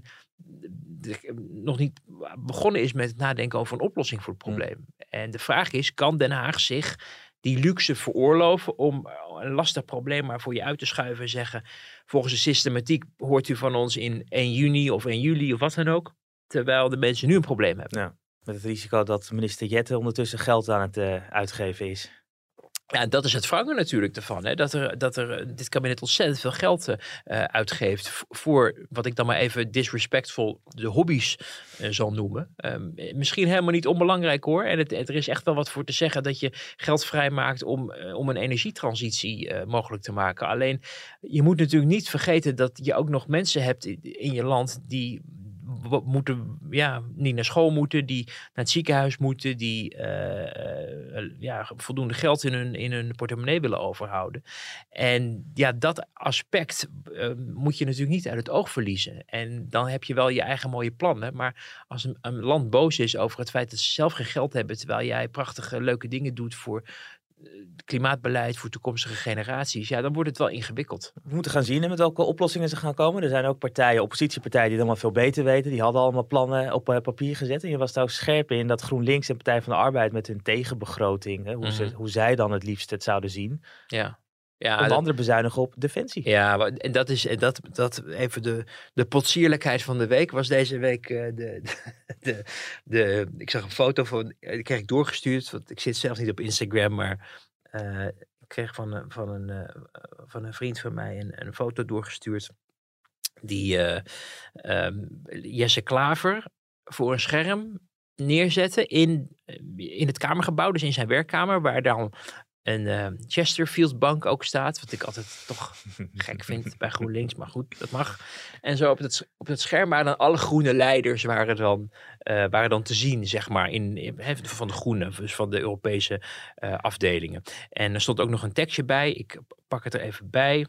nog niet begonnen is met het nadenken over een oplossing voor het probleem. Mm. En de vraag is, kan Den Haag zich die luxe veroorloven om een lastig probleem maar voor je uit te schuiven en zeggen, volgens de systematiek hoort u van ons in één juni of één juli of wat dan ook, terwijl de mensen nu een probleem hebben. Ja, met het risico dat minister Jette ondertussen geld aan het uh, uitgeven is. Ja, dat is het wrange natuurlijk ervan. Hè? Dat, er, dat er dit kabinet ontzettend veel geld uh, uitgeeft voor wat ik dan maar even disrespectful de hobby's uh, zal noemen. Um, misschien helemaal niet onbelangrijk hoor. En het, er is echt wel wat voor te zeggen dat je geld vrijmaakt om, uh, om een energietransitie uh, mogelijk te maken. Alleen je moet natuurlijk niet vergeten dat je ook nog mensen hebt in, in je land die moeten, ja, niet naar school moeten, die naar het ziekenhuis moeten, die uh, uh, ja, voldoende geld in hun, in hun portemonnee willen overhouden. En ja, dat aspect uh, moet je natuurlijk niet uit het oog verliezen. En dan heb je wel je eigen mooie plannen, maar als een, een land boos is over het feit dat ze zelf geen geld hebben, terwijl jij prachtige, leuke dingen doet voor klimaatbeleid voor toekomstige generaties, ja, dan wordt het wel ingewikkeld. We moeten gaan zien met welke oplossingen ze gaan komen. Er zijn ook partijen, oppositiepartijen, die het allemaal veel beter weten. Die hadden allemaal plannen op uh, papier gezet. En je was daar ook scherp in dat GroenLinks en Partij van de Arbeid met hun tegenbegroting, hè, hoe, mm-hmm. ze, hoe zij dan het liefst het zouden zien. Ja. Ja, Onder dat, andere bezuinigen op defensie. Ja, en dat is en dat, dat even de, de potsierlijkheid van de week was deze week uh, de, de, de, de. Ik zag een foto van, die kreeg ik doorgestuurd, want ik zit zelf niet op Instagram, maar Uh, ik kreeg van, van, een, uh, van een vriend van mij een, een foto doorgestuurd die uh, um, Jesse Klaver voor een scherm neerzette in, in het kamergebouw, dus in zijn werkkamer, waar dan een uh, Chesterfield bank ook staat, wat ik altijd toch gek vind bij GroenLinks, maar goed, dat mag. En zo op het, op het scherm waren dan alle groene leiders waren dan, uh, waren dan te zien, zeg maar, in, in, van de groene, dus van de Europese uh, afdelingen. En er stond ook nog een tekstje bij, ik pak het er even bij.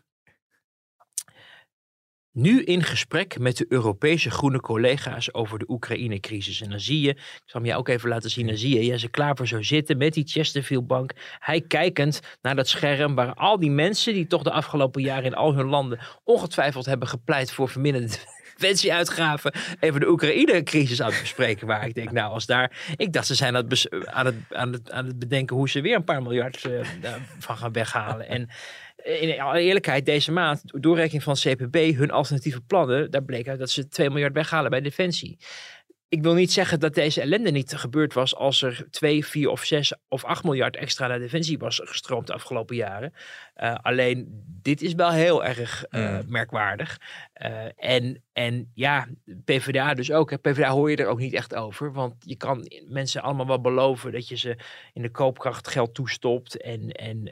Nu in gesprek met de Europese groene collega's over de Oekraïne-crisis. En dan zie je, ik zal hem je ook even laten zien, dan zie je Jesse Klaver zo zitten met die Chesterfield bank. Hij kijkend naar dat scherm waar al die mensen die toch de afgelopen jaren in al hun landen ongetwijfeld hebben gepleit voor verminderde defensieuitgaven, even de Oekraïne-crisis aan het bespreken. Waar ik denk, nou als daar, ik dacht ze zijn aan het, bes- aan het, aan het, aan het bedenken hoe ze weer een paar miljard uh, van gaan weghalen. En in alle eerlijkheid, deze maand, doorrekening van C P B, hun alternatieve plannen, daar bleek uit dat ze twee miljard weghalen bij Defensie. Ik wil niet zeggen dat deze ellende niet gebeurd was als er twee, vier of zes of acht miljard extra naar Defensie was gestroomd de afgelopen jaren. Uh, alleen, dit is wel heel erg uh, mm. merkwaardig. Uh, en, en ja, PvdA dus ook. Hè. PvdA hoor je er ook niet echt over. Want je kan mensen allemaal wel beloven dat je ze in de koopkracht geld toestopt. En, en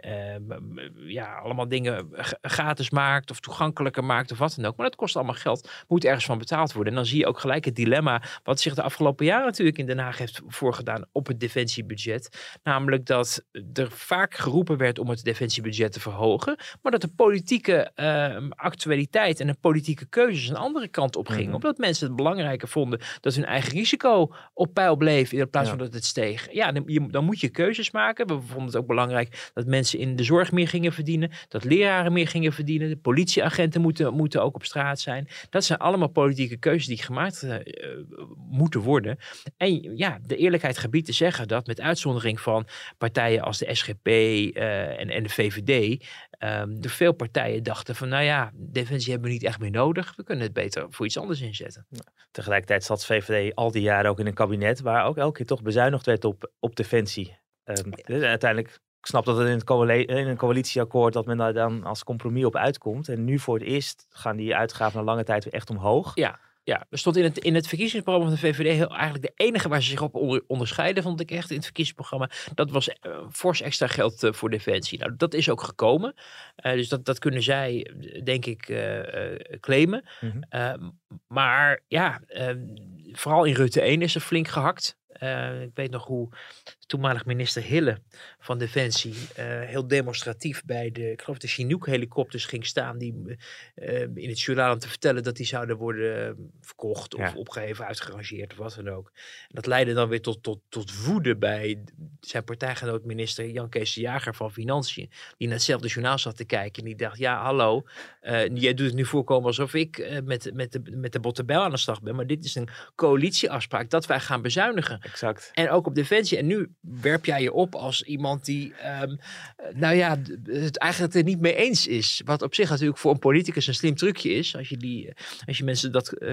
uh, ja, allemaal dingen gratis maakt of toegankelijker maakt of wat dan ook. Maar dat kost allemaal geld. Moet ergens van betaald worden. En dan zie je ook gelijk het dilemma wat zich de afgelopen jaren natuurlijk in Den Haag heeft voorgedaan op het defensiebudget. Namelijk dat er vaak geroepen werd om het defensiebudget te verhogen, maar dat de politieke uh, actualiteit en de politieke keuzes een andere kant op gingen. Mm-hmm. Omdat mensen het belangrijker vonden dat hun eigen risico op peil bleef in plaats ja. van dat het steeg. Ja, dan, je, dan moet je keuzes maken. We vonden het ook belangrijk dat mensen in de zorg meer gingen verdienen, dat leraren meer gingen verdienen, de politieagenten moeten, moeten ook op straat zijn. Dat zijn allemaal politieke keuzes die gemaakt uh, moeten worden. En ja, de eerlijkheid gebiedt te zeggen dat met uitzondering van partijen als de S G P uh, en, en de V V D, um, er veel partijen dachten van, nou ja, defensie hebben we niet echt meer nodig. We kunnen het beter voor iets anders inzetten. Ja. Tegelijkertijd zat V V D al die jaren ook in een kabinet waar ook elke keer toch bezuinigd werd op, op defensie. Um, dus uiteindelijk, ik snap dat het in, het coali- in een coalitieakkoord dat men daar dan als compromis op uitkomt. En nu voor het eerst gaan die uitgaven na lange tijd weer echt omhoog. Ja. Ja, er stond in het, in het verkiezingsprogramma van de V V D heel, eigenlijk de enige waar ze zich op onder, onderscheiden, vond ik echt in het verkiezingsprogramma. Dat was uh, fors extra geld uh, voor defensie. Nou, dat is ook gekomen. Uh, dus dat, dat kunnen zij, denk ik, uh, uh, claimen. Mm-hmm. Uh, maar ja, uh, vooral in Rutte één is er flink gehakt. Uh, ik weet nog hoe toenmalig minister Hille van Defensie uh, heel demonstratief bij de, ik geloof de Chinook helikopters ging staan die uh, in het journaal om te vertellen dat die zouden worden verkocht of ja. opgeheven, uitgerangeerd of wat dan ook. En dat leidde dan weer tot, tot, tot woede bij zijn partijgenoot minister Jan Kees de Jager van Financiën, die naar hetzelfde journaal zat te kijken en die dacht, ja hallo, uh, jij doet het nu voorkomen alsof ik uh, met, met, de, met de bottebel aan de slag ben, maar dit is een coalitieafspraak dat wij gaan bezuinigen. Exact. En ook op defensie. En nu werp jij je op als iemand die, um, nou ja, het eigenlijk er niet mee eens is. Wat op zich natuurlijk voor een politicus een slim trucje is. Als je, die, als je mensen dat uh, kan laten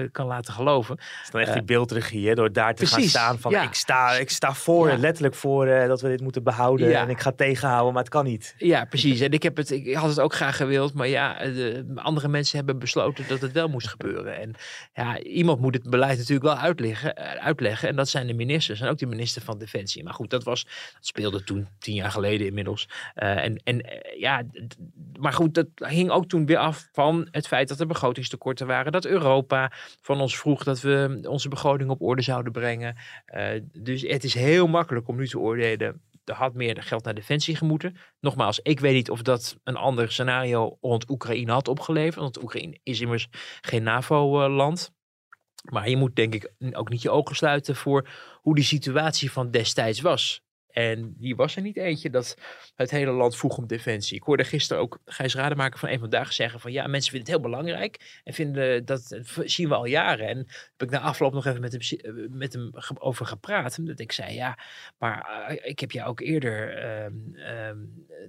te geloven. Het is dan echt uh, die beeldregie, hè? Door daar te precies, gaan staan van ja. ik, sta, ik sta voor, ja. letterlijk voor uh, dat we dit moeten behouden. Ja. En ik ga tegenhouden, maar het kan niet. Ja, precies. En ik, heb het, ik had het ook graag gewild, maar ja, de, andere mensen hebben besloten dat het wel moest gebeuren. En ja, iemand moet het beleid natuurlijk wel uitleggen, uitleggen en dat zijn de ministers en ook de minister van Defensie. Maar goed, dat, was, dat speelde toen, tien jaar geleden inmiddels. Uh, en, en uh, ja, d- maar goed, dat hing ook toen weer af van het feit dat er begrotingstekorten waren, dat Europa van ons vroeg dat we onze begroting op orde zouden brengen. Uh, dus het is heel makkelijk om nu te oordelen, er had meer geld naar Defensie gemoeten. Nogmaals, ik weet niet of dat een ander scenario rond Oekraïne had opgeleverd, want Oekraïne is immers geen NAVO-land. Maar je moet denk ik ook niet je ogen sluiten voor hoe die situatie van destijds was. En die was er niet eentje dat het hele land vroeg om defensie. Ik hoorde gisteren ook Gijs Rademaker van Eén Vandaag zeggen van ja, mensen vinden het heel belangrijk en vinden dat, dat zien we al jaren. En heb ik na afloop nog even met hem, met hem over gepraat. Dat ik zei ja, maar uh, ik heb jou ook eerder uh, uh,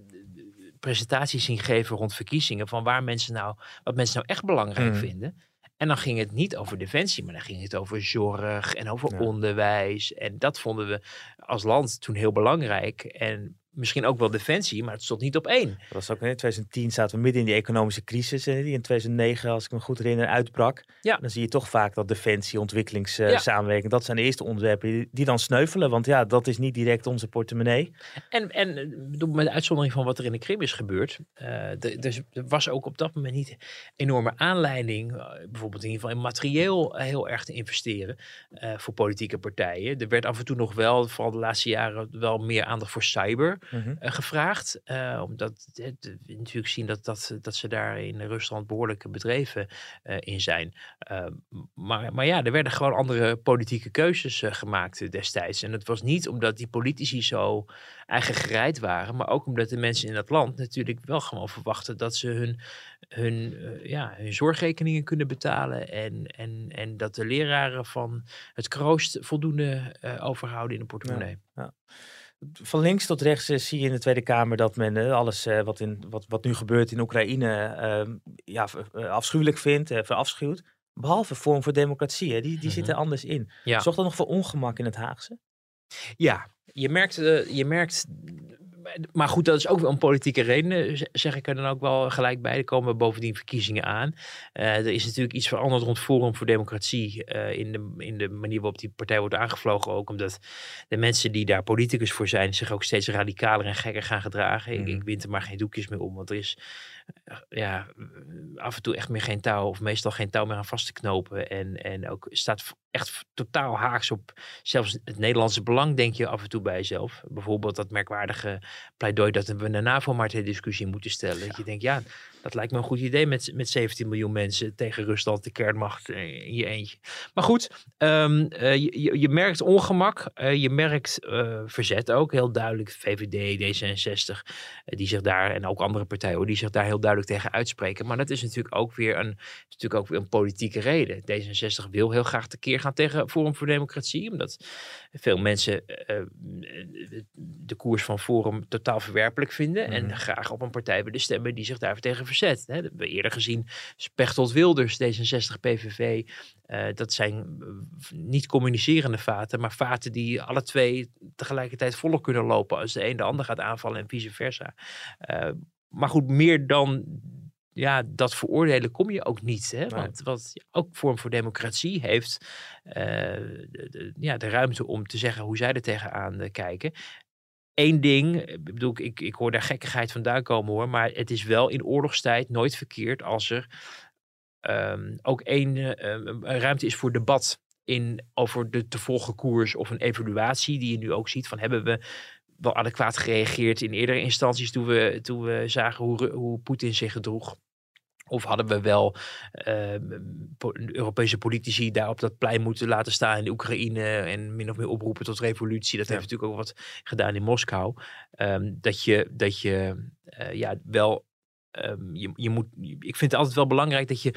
presentaties zien geven rond verkiezingen van waar mensen nou, wat mensen nou echt belangrijk mm. vinden. En dan ging het niet over defensie, maar dan ging het over zorg en over ja. onderwijs. En dat vonden we als land toen heel belangrijk. En misschien ook wel defensie, maar het stond niet op één. Dat was ook in twintig tien zaten we midden in die economische crisis. Die in twintig negen, als ik me goed herinner, uitbrak. Ja. Dan zie je toch vaak dat defensie, ontwikkelingssamenwerking, uh, ja. dat zijn de eerste onderwerpen die, die dan sneuvelen. Want ja, dat is niet direct onze portemonnee. En, en met de uitzondering van wat er in de Krim is gebeurd. Uh, de, dus er was ook op dat moment niet enorme aanleiding. Uh, bijvoorbeeld in ieder geval in materieel uh, heel erg te investeren uh, voor politieke partijen. Er werd af en toe nog wel, vooral de laatste jaren, wel meer aandacht voor cyber. Mm-hmm. Uh, gevraagd. Uh, omdat uh, we natuurlijk zien dat, dat, dat ze daar in Rusland behoorlijke bedreven uh, in zijn. Uh, maar, maar ja, er werden gewoon andere politieke keuzes uh, gemaakt uh, destijds. En het was niet omdat die politici zo eigen gereid waren, maar ook omdat de mensen in dat land natuurlijk wel gewoon verwachten dat ze hun, hun, uh, ja, hun zorgrekeningen kunnen betalen. En, en, en dat de leraren van het kroost voldoende uh, overhouden in de portemonnee. Ja, ja. Van links tot rechts uh, zie je in de Tweede Kamer dat men uh, alles uh, wat, in, wat, wat nu gebeurt in Oekraïne uh, ja, uh, afschuwelijk vindt, uh, verafschuwt. Behalve Forum voor Democratie, hè, die, die mm-hmm. zit er anders in. Ja. Zorgt dat nog voor ongemak in het Haagse? Ja, je merkt, uh, je merkt... Maar goed, dat is ook wel een politieke reden, zeg ik er dan ook wel gelijk bij. Er komen bovendien verkiezingen aan. Uh, er is natuurlijk iets veranderd rond Forum voor Democratie uh, in, de, in de manier waarop die partij wordt aangevlogen. Ook omdat de mensen die daar politicus voor zijn zich ook steeds radicaler en gekker gaan gedragen. Mm. Ik, ik wind er maar geen doekjes meer om, want er is uh, ja, af en toe echt meer geen touw, of meestal geen touw meer aan vast te knopen. En, en ook staat echt totaal haaks op zelfs het Nederlandse belang, denk je af en toe bij jezelf. Bijvoorbeeld dat merkwaardige pleidooi dat we een NAVO maar ter discussie moeten stellen. Ja. Dat je denkt, ja, dat lijkt me een goed idee met, met zeventien miljoen mensen tegen Rusland, de kernmacht in je eentje. Maar goed, um, uh, je, je merkt ongemak, uh, je merkt uh, verzet ook, heel duidelijk. V V D, D zesenzestig, uh, die zich daar, en ook andere partijen, die zich daar heel duidelijk tegen uitspreken. Maar dat is natuurlijk ook weer een, natuurlijk ook weer een politieke reden. D zesenzestig wil heel graag tekeer gaan tegen Forum voor Democratie, omdat veel mensen uh, de koers van Forum totaal verwerpelijk vinden. Mm-hmm. En graag op een partij willen stemmen die zich daar tegen verzet. Hè. Dat hebben we eerder gezien. Pechtold Wilders, D zesenzestig, P V V. Uh, dat zijn niet communicerende vaten, maar vaten die alle twee tegelijkertijd voller kunnen lopen als de een de ander gaat aanvallen en vice versa. Uh, maar goed, meer dan ja, dat veroordelen kom je ook niet. Hè? Want wat ook Forum voor Democratie heeft uh, de, de, ja, de ruimte om te zeggen hoe zij er tegenaan uh, kijken. Eén ding, ik bedoel, ik, ik hoor daar gekkigheid vandaan komen hoor, maar het is wel in oorlogstijd nooit verkeerd als er um, ook één uh, ruimte is voor debat in, over de te volgen koers of een evaluatie die je nu ook ziet van hebben we wel adequaat gereageerd in eerdere instanties toen we, toen we zagen hoe, hoe Poetin zich gedroeg. Of hadden we wel uh, Europese politici daar op dat plein moeten laten staan in de Oekraïne en min of meer oproepen tot revolutie. Dat ja. heeft natuurlijk ook wat gedaan in Moskou. Um, dat je, dat je uh, ja, wel Um, je, je moet, ik vind het altijd wel belangrijk dat je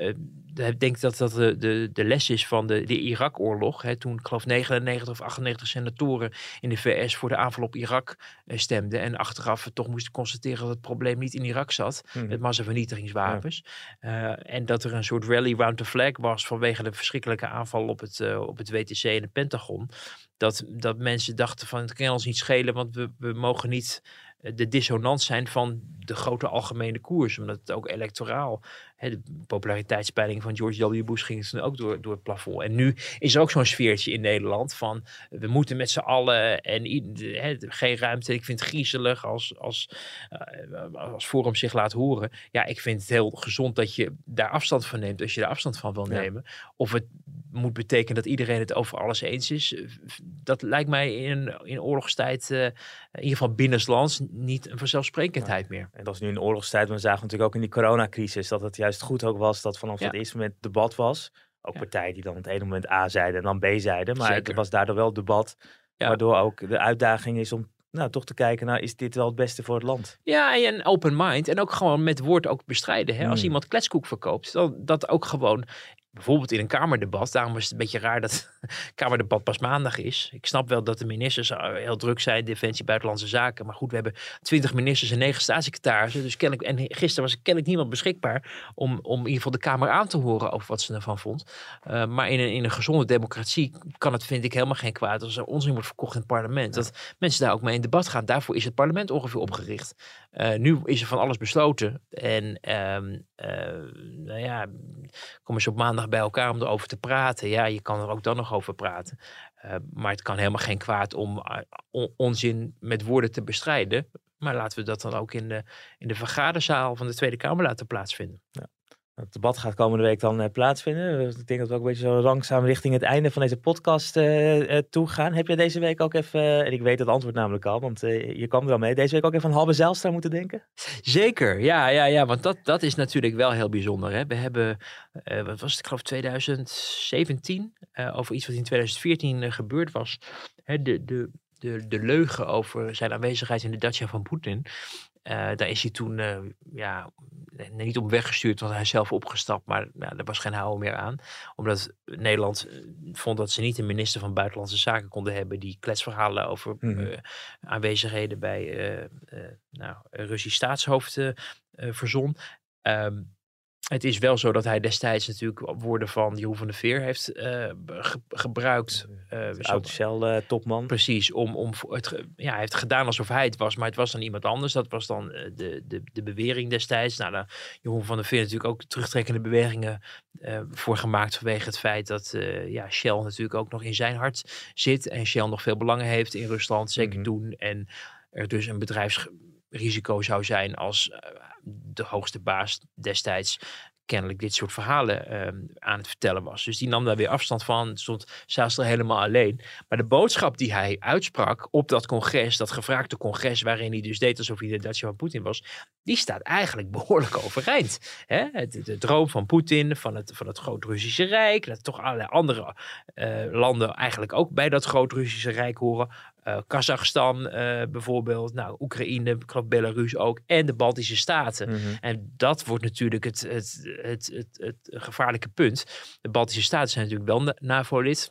uh, denkt dat dat de, de, de les is van de, de Irak-oorlog. Hè, toen, ik geloof, negenennegentig of achtennegentig senatoren in de V S voor de aanval op Irak uh, stemden. En achteraf toch moesten constateren dat het probleem niet in Irak zat. Mm-hmm. Met massavernietigingswapens. Ja. Uh, en dat er een soort rally round the flag was vanwege de verschrikkelijke aanval op het, uh, op het W T C en het Pentagon. Dat, dat mensen dachten van het kan ons niet schelen, want we, we mogen niet de dissonant zijn van de grote algemene koers. Omdat het ook electoraal, hè, de populariteitspeiling van George W. Bush ging het ook door, door het plafond. En nu is er ook zo'n sfeertje in Nederland van we moeten met z'n allen en hè, geen ruimte. Ik vind het griezelig als, als, uh, als Forum zich laat horen. Ja, ik vind het heel gezond dat je daar afstand van neemt als je daar afstand van wil nemen. Ja. Of het moet betekenen dat iedereen het over alles eens is. Dat lijkt mij in, in oorlogstijd, uh, in ieder geval binnenlands, niet een vanzelfsprekendheid ja. meer. En dat is nu in oorlogstijd, maar we zagen natuurlijk ook in die coronacrisis dat het juist goed ook was dat vanaf ja. het eerste moment debat was. Ook ja. partijen die dan op het ene moment A zeiden en dan B zeiden. Maar Zeker. Het was daardoor wel debat, ja. waardoor ook de uitdaging is om nou, toch te kijken, nou, is dit wel het beste voor het land? Ja, en open mind. En ook gewoon met woord ook bestrijden. Hè? Hmm. Als iemand kletskoek verkoopt, dan dat ook gewoon bijvoorbeeld in een Kamerdebat. Daarom is het een beetje raar dat Kamerdebat pas maandag is. Ik snap wel dat de ministers heel druk zijn, Defensie, Buitenlandse Zaken. Maar goed, we hebben twintig ministers en negen staatssecretarissen. Dus kennelijk, en gisteren was kennelijk niemand beschikbaar om, om in ieder geval de Kamer aan te horen over wat ze ervan vond. Uh, maar in een, in een gezonde democratie kan het, vind ik, helemaal geen kwaad als er onzin wordt verkocht in het parlement. Ja. Dat mensen daar ook mee in debat gaan. Daarvoor is het parlement ongeveer opgericht. Uh, nu is er van alles besloten. En um, uh, nou ja, komen ze op maandag bij elkaar om erover te praten. Ja, je kan er ook dan nog over praten. Uh, maar het kan helemaal geen kwaad om uh, on- onzin met woorden te bestrijden. Maar laten we dat dan ook in de, in de vergaderzaal van de Tweede Kamer laten plaatsvinden. Ja. Het debat gaat komende week dan uh, plaatsvinden. Ik denk dat we ook een beetje zo langzaam richting het einde van deze podcast uh, uh, toe gaan. Heb je deze week ook even, uh, en ik weet het antwoord namelijk al, want uh, je kwam er al mee, deze week ook even aan Halbe Zijlstra moeten denken? Zeker, ja, ja, ja, want dat, dat is natuurlijk wel heel bijzonder. Hè? We hebben, uh, wat was het, ik geloof twintig zeventien, uh, over iets wat in twintig veertien uh, gebeurd was. Hè, de, de, de, de leugen over zijn aanwezigheid in de dacha van Poetin. Uh, daar is hij toen uh, ja, niet op weggestuurd, want hij is zelf opgestapt. Maar nou, er was geen houden meer aan. Omdat Nederland uh, vond dat ze niet een minister van Buitenlandse Zaken konden hebben die kletsverhalen over mm-hmm. uh, aanwezigheden bij uh, uh, nou, Russisch staatshoofd uh, uh, verzon. Um, Het is wel zo dat hij destijds natuurlijk woorden van Jeroen van der Veer heeft uh, ge- gebruikt. Uh, Oud-Shell-topman. Uh, Precies, om, om het, ja, hij heeft gedaan alsof hij het was, maar het was dan iemand anders. Dat was dan uh, de, de, de bewering destijds. Nou, daar Jeroen van der Veer natuurlijk ook terugtrekkende bewegingen uh, voor gemaakt vanwege het feit dat uh, ja, Shell natuurlijk ook nog in zijn hart zit. En Shell nog veel belangen heeft in Rusland, zeker mm-hmm. toen. En er dus een bedrijfs... risico zou zijn als uh, de hoogste baas destijds kennelijk dit soort verhalen uh, aan het vertellen was. Dus die nam daar weer afstand van, stond Zijlstra helemaal alleen. Maar de boodschap die hij uitsprak op dat congres, dat gevraagde congres waarin hij dus deed alsof hij de dacha van Poetin was, die staat eigenlijk behoorlijk overeind. Hè? De, de droom van Poetin, van het, van het Groot-Russische Rijk, dat toch allerlei andere uh, landen eigenlijk ook bij dat Groot-Russische Rijk horen. Uh, Kazachstan uh, bijvoorbeeld, nou, Oekraïne, ik geloof Belarus ook, en de Baltische Staten. Mm-hmm. En dat wordt natuurlijk het, het, het, het, het gevaarlijke punt. De Baltische Staten zijn natuurlijk wel NAVO-lid.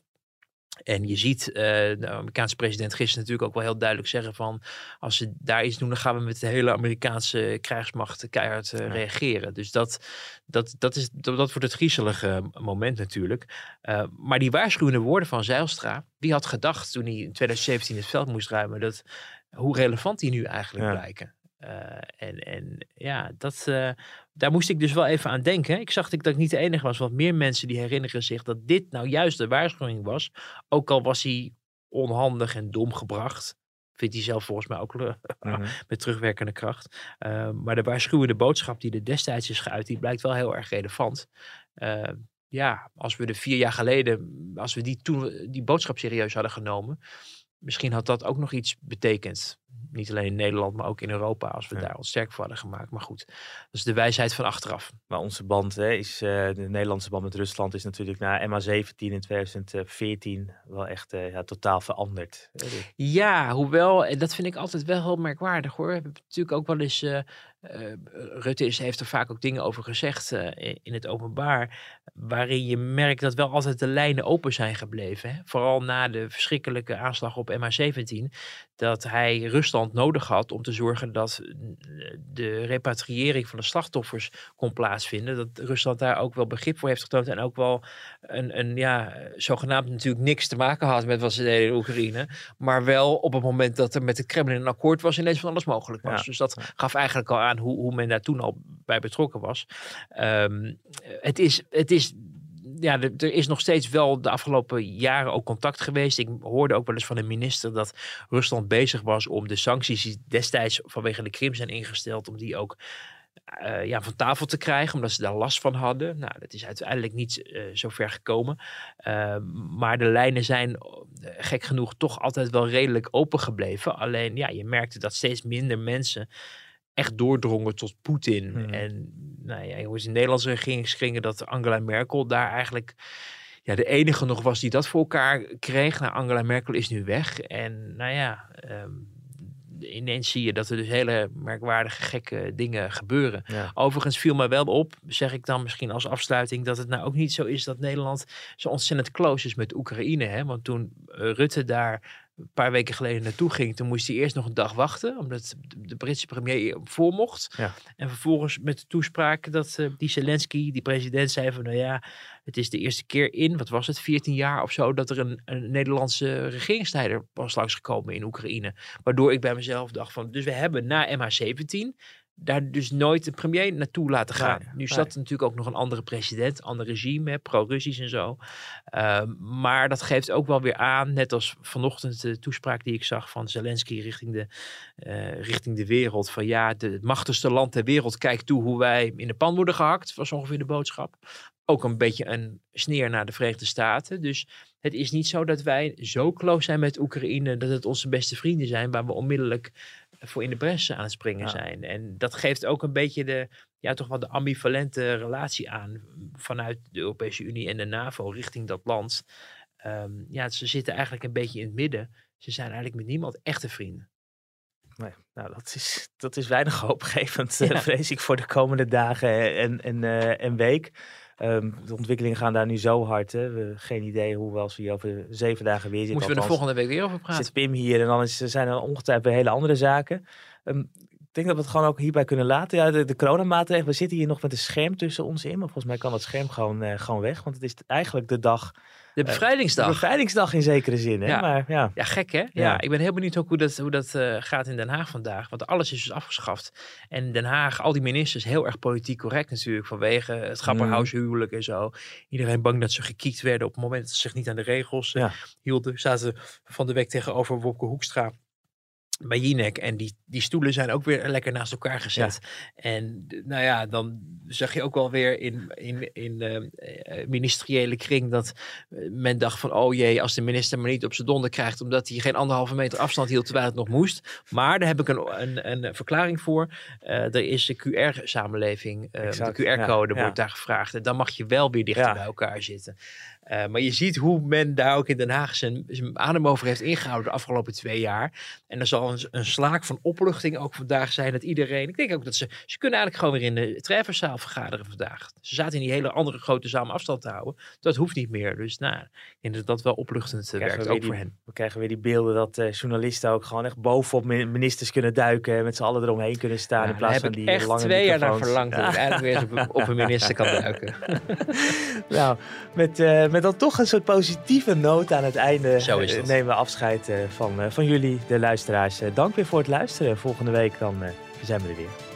En je ziet uh, de Amerikaanse president gisteren natuurlijk ook wel heel duidelijk zeggen van als ze daar iets doen, dan gaan we met de hele Amerikaanse krijgsmacht keihard uh, ja. reageren. Dus dat, dat, dat, is, dat, dat wordt het griezelige moment natuurlijk. Uh, maar die waarschuwende woorden van Zijlstra, wie had gedacht toen hij in twintig zeventien het veld moest ruimen, dat, hoe relevant die nu eigenlijk ja. blijken. Uh, en, en ja, dat, uh, daar moest ik dus wel even aan denken. Ik zag dat ik niet de enige was, want meer mensen die herinneren zich dat dit nou juist de waarschuwing was. Ook al was hij onhandig en dom gebracht. Vindt hij zelf volgens mij ook uh, mm-hmm. met terugwerkende kracht. Uh, maar de waarschuwende boodschap die er destijds is geuit, die blijkt wel heel erg relevant. Uh, ja, als we de vier jaar geleden, als we die, toen, die boodschap serieus hadden genomen, misschien had dat ook nog iets betekend. Niet alleen in Nederland, maar ook in Europa, als we ja. daar ons sterk voor hadden gemaakt. Maar goed, dat is de wijsheid van achteraf. Maar onze band, hè, is, uh, de Nederlandse band met Rusland is natuurlijk na M H zeventien in twintig veertien wel echt uh, ja, totaal veranderd. Ja, hoewel, en dat vind ik altijd wel heel merkwaardig hoor. We hebben natuurlijk ook wel eens uh, uh, Rutte is, heeft er vaak ook dingen over gezegd uh, in het openbaar, waarin je merkt dat wel altijd de lijnen open zijn gebleven. Hè? Vooral na de verschrikkelijke aanslag op M H zeventien, dat hij Rusland nodig had om te zorgen dat de repatriëring van de slachtoffers kon plaatsvinden. Dat Rusland daar ook wel begrip voor heeft getoond en ook wel een, een ja, zogenaamd natuurlijk niks te maken had met wat ze deden in Oekraïne, maar wel op het moment dat er met het Kremlin een akkoord was, ineens van alles mogelijk was. Ja. Dus dat gaf eigenlijk al aan hoe, hoe men daar toen al bij betrokken was. Um, het is, het is Ja, er, er is nog steeds wel de afgelopen jaren ook contact geweest. Ik hoorde ook wel eens van de minister dat Rusland bezig was om de sancties die destijds vanwege de Krim zijn ingesteld, om die ook uh, ja, van tafel te krijgen, omdat ze daar last van hadden. Nou, dat is uiteindelijk niet uh, zo ver gekomen. Uh, maar de lijnen zijn uh, gek genoeg toch altijd wel redelijk open gebleven. Alleen, ja, je merkte dat steeds minder mensen echt doordrongen tot Poetin. Hmm. En nou ja, je hoort in de Nederlandse regeringskringen dat Angela Merkel daar eigenlijk ja, de enige nog was die dat voor elkaar kreeg. Nou, Angela Merkel is nu weg. En nou ja, um, ineens zie je dat er dus hele merkwaardige, gekke dingen gebeuren. Ja. Overigens viel mij wel op, zeg ik dan misschien als afsluiting, dat het nou ook niet zo is dat Nederland zo ontzettend close is met Oekraïne. Hè? Want toen uh, Rutte daar een paar weken geleden naartoe ging, toen moest hij eerst nog een dag wachten, omdat de Britse premier voor mocht. Ja. En vervolgens met de toespraak dat uh, die Zelensky, die president, zei van, nou ja, het is de eerste keer in, wat was het, veertien jaar of zo, dat er een, een Nederlandse regeringsleider was langsgekomen in Oekraïne. Waardoor ik bij mezelf dacht van, dus we hebben na M H zeventien daar dus nooit de premier naartoe laten gaan. Nee, nu zat nee. natuurlijk ook nog een andere president, ander regime, pro-Russisch en zo. Uh, maar dat geeft ook wel weer aan, net als vanochtend de toespraak die ik zag van Zelensky richting de, uh, richting de wereld, van ja, de, het machtigste land ter wereld kijkt toe hoe wij in de pan worden gehakt, was ongeveer de boodschap. Ook een beetje een sneer naar de Verenigde Staten. Dus het is niet zo dat wij zo close zijn met Oekraïne dat het onze beste vrienden zijn, waar we onmiddellijk voor in de bres aan het springen ja. zijn. En dat geeft ook een beetje de, ja, toch wel de ambivalente relatie aan vanuit de Europese Unie en de NAVO richting dat land. Um, ja, ze zitten eigenlijk een beetje in het midden. Ze zijn eigenlijk met niemand echte vrienden. Nee, nou, dat is, dat is weinig hoopgevend, ja. vrees ik, voor de komende dagen en, en, uh, en week. Um, de ontwikkelingen gaan daar nu zo hard. Hè. We hebben geen idee hoe we als we hier over zeven dagen weer zitten. Moeten we de volgende week weer over praten? Zit Pim hier en dan is, zijn er ongetwijfeld hele andere zaken. Um, ik denk dat we het gewoon ook hierbij kunnen laten. Ja, de, de coronamaatregelen, we zitten hier nog met een scherm tussen ons in. Maar volgens mij kan dat scherm gewoon, uh, gewoon weg. Want het is eigenlijk de dag... De bevrijdingsdag. Uh, de bevrijdingsdag in zekere zin. Hè? Ja. Maar, ja. ja, gek hè? Ja. ja, ik ben heel benieuwd ook hoe dat, hoe dat uh, gaat in Den Haag vandaag. Want alles is dus afgeschaft. En Den Haag, al die ministers, heel erg politiek correct natuurlijk. Vanwege het Grapperhaus-huwelijk en zo. Iedereen bang dat ze gekiekt werden op het moment dat ze zich niet aan de regels uh, ja. hielden. Zaten van de week tegenover Wopke Hoekstra bij Jinek. En die, die stoelen zijn ook weer lekker naast elkaar gezet. Ja. En nou ja, dan zag je ook wel weer in, in, in de uh, ministeriële kring dat uh, men dacht van, oh jee, als de minister maar niet op zijn donder krijgt, omdat hij geen anderhalve meter afstand hield terwijl het nog moest. Maar daar heb ik een, een, een verklaring voor. Uh, er is de Q R-samenleving. Uh, de Q R-code ja, wordt ja. daar gevraagd. En dan mag je wel weer dichter ja. bij elkaar zitten. Uh, maar je ziet hoe men daar ook in Den Haag zijn, zijn adem over heeft ingehouden de afgelopen twee jaar. En er zal een, een slaak van opluchting ook vandaag zijn dat iedereen... Ik denk ook dat ze... Ze kunnen eigenlijk gewoon weer in de Trefferszaal vergaderen vandaag. Ze zaten in die hele andere grote zaal om afstand te houden. Dat hoeft niet meer. Dus nou, ik denk dat dat wel opluchtend uh, werkt, ook die, voor hen. We krijgen weer die beelden dat uh, journalisten ook gewoon echt bovenop ministers kunnen duiken. Met z'n allen eromheen kunnen staan. Ja, in plaats van die lange microfoons. Ik heb echt twee jaar naar verlangd dat ik eigenlijk weer eens op, op een minister kan duiken. Nou, met... Uh, Met dan toch een soort positieve noot aan het einde uh, nemen we afscheid uh, van, uh, van jullie, de luisteraars. Uh, dank weer voor het luisteren. Volgende week dan uh, zijn we er weer.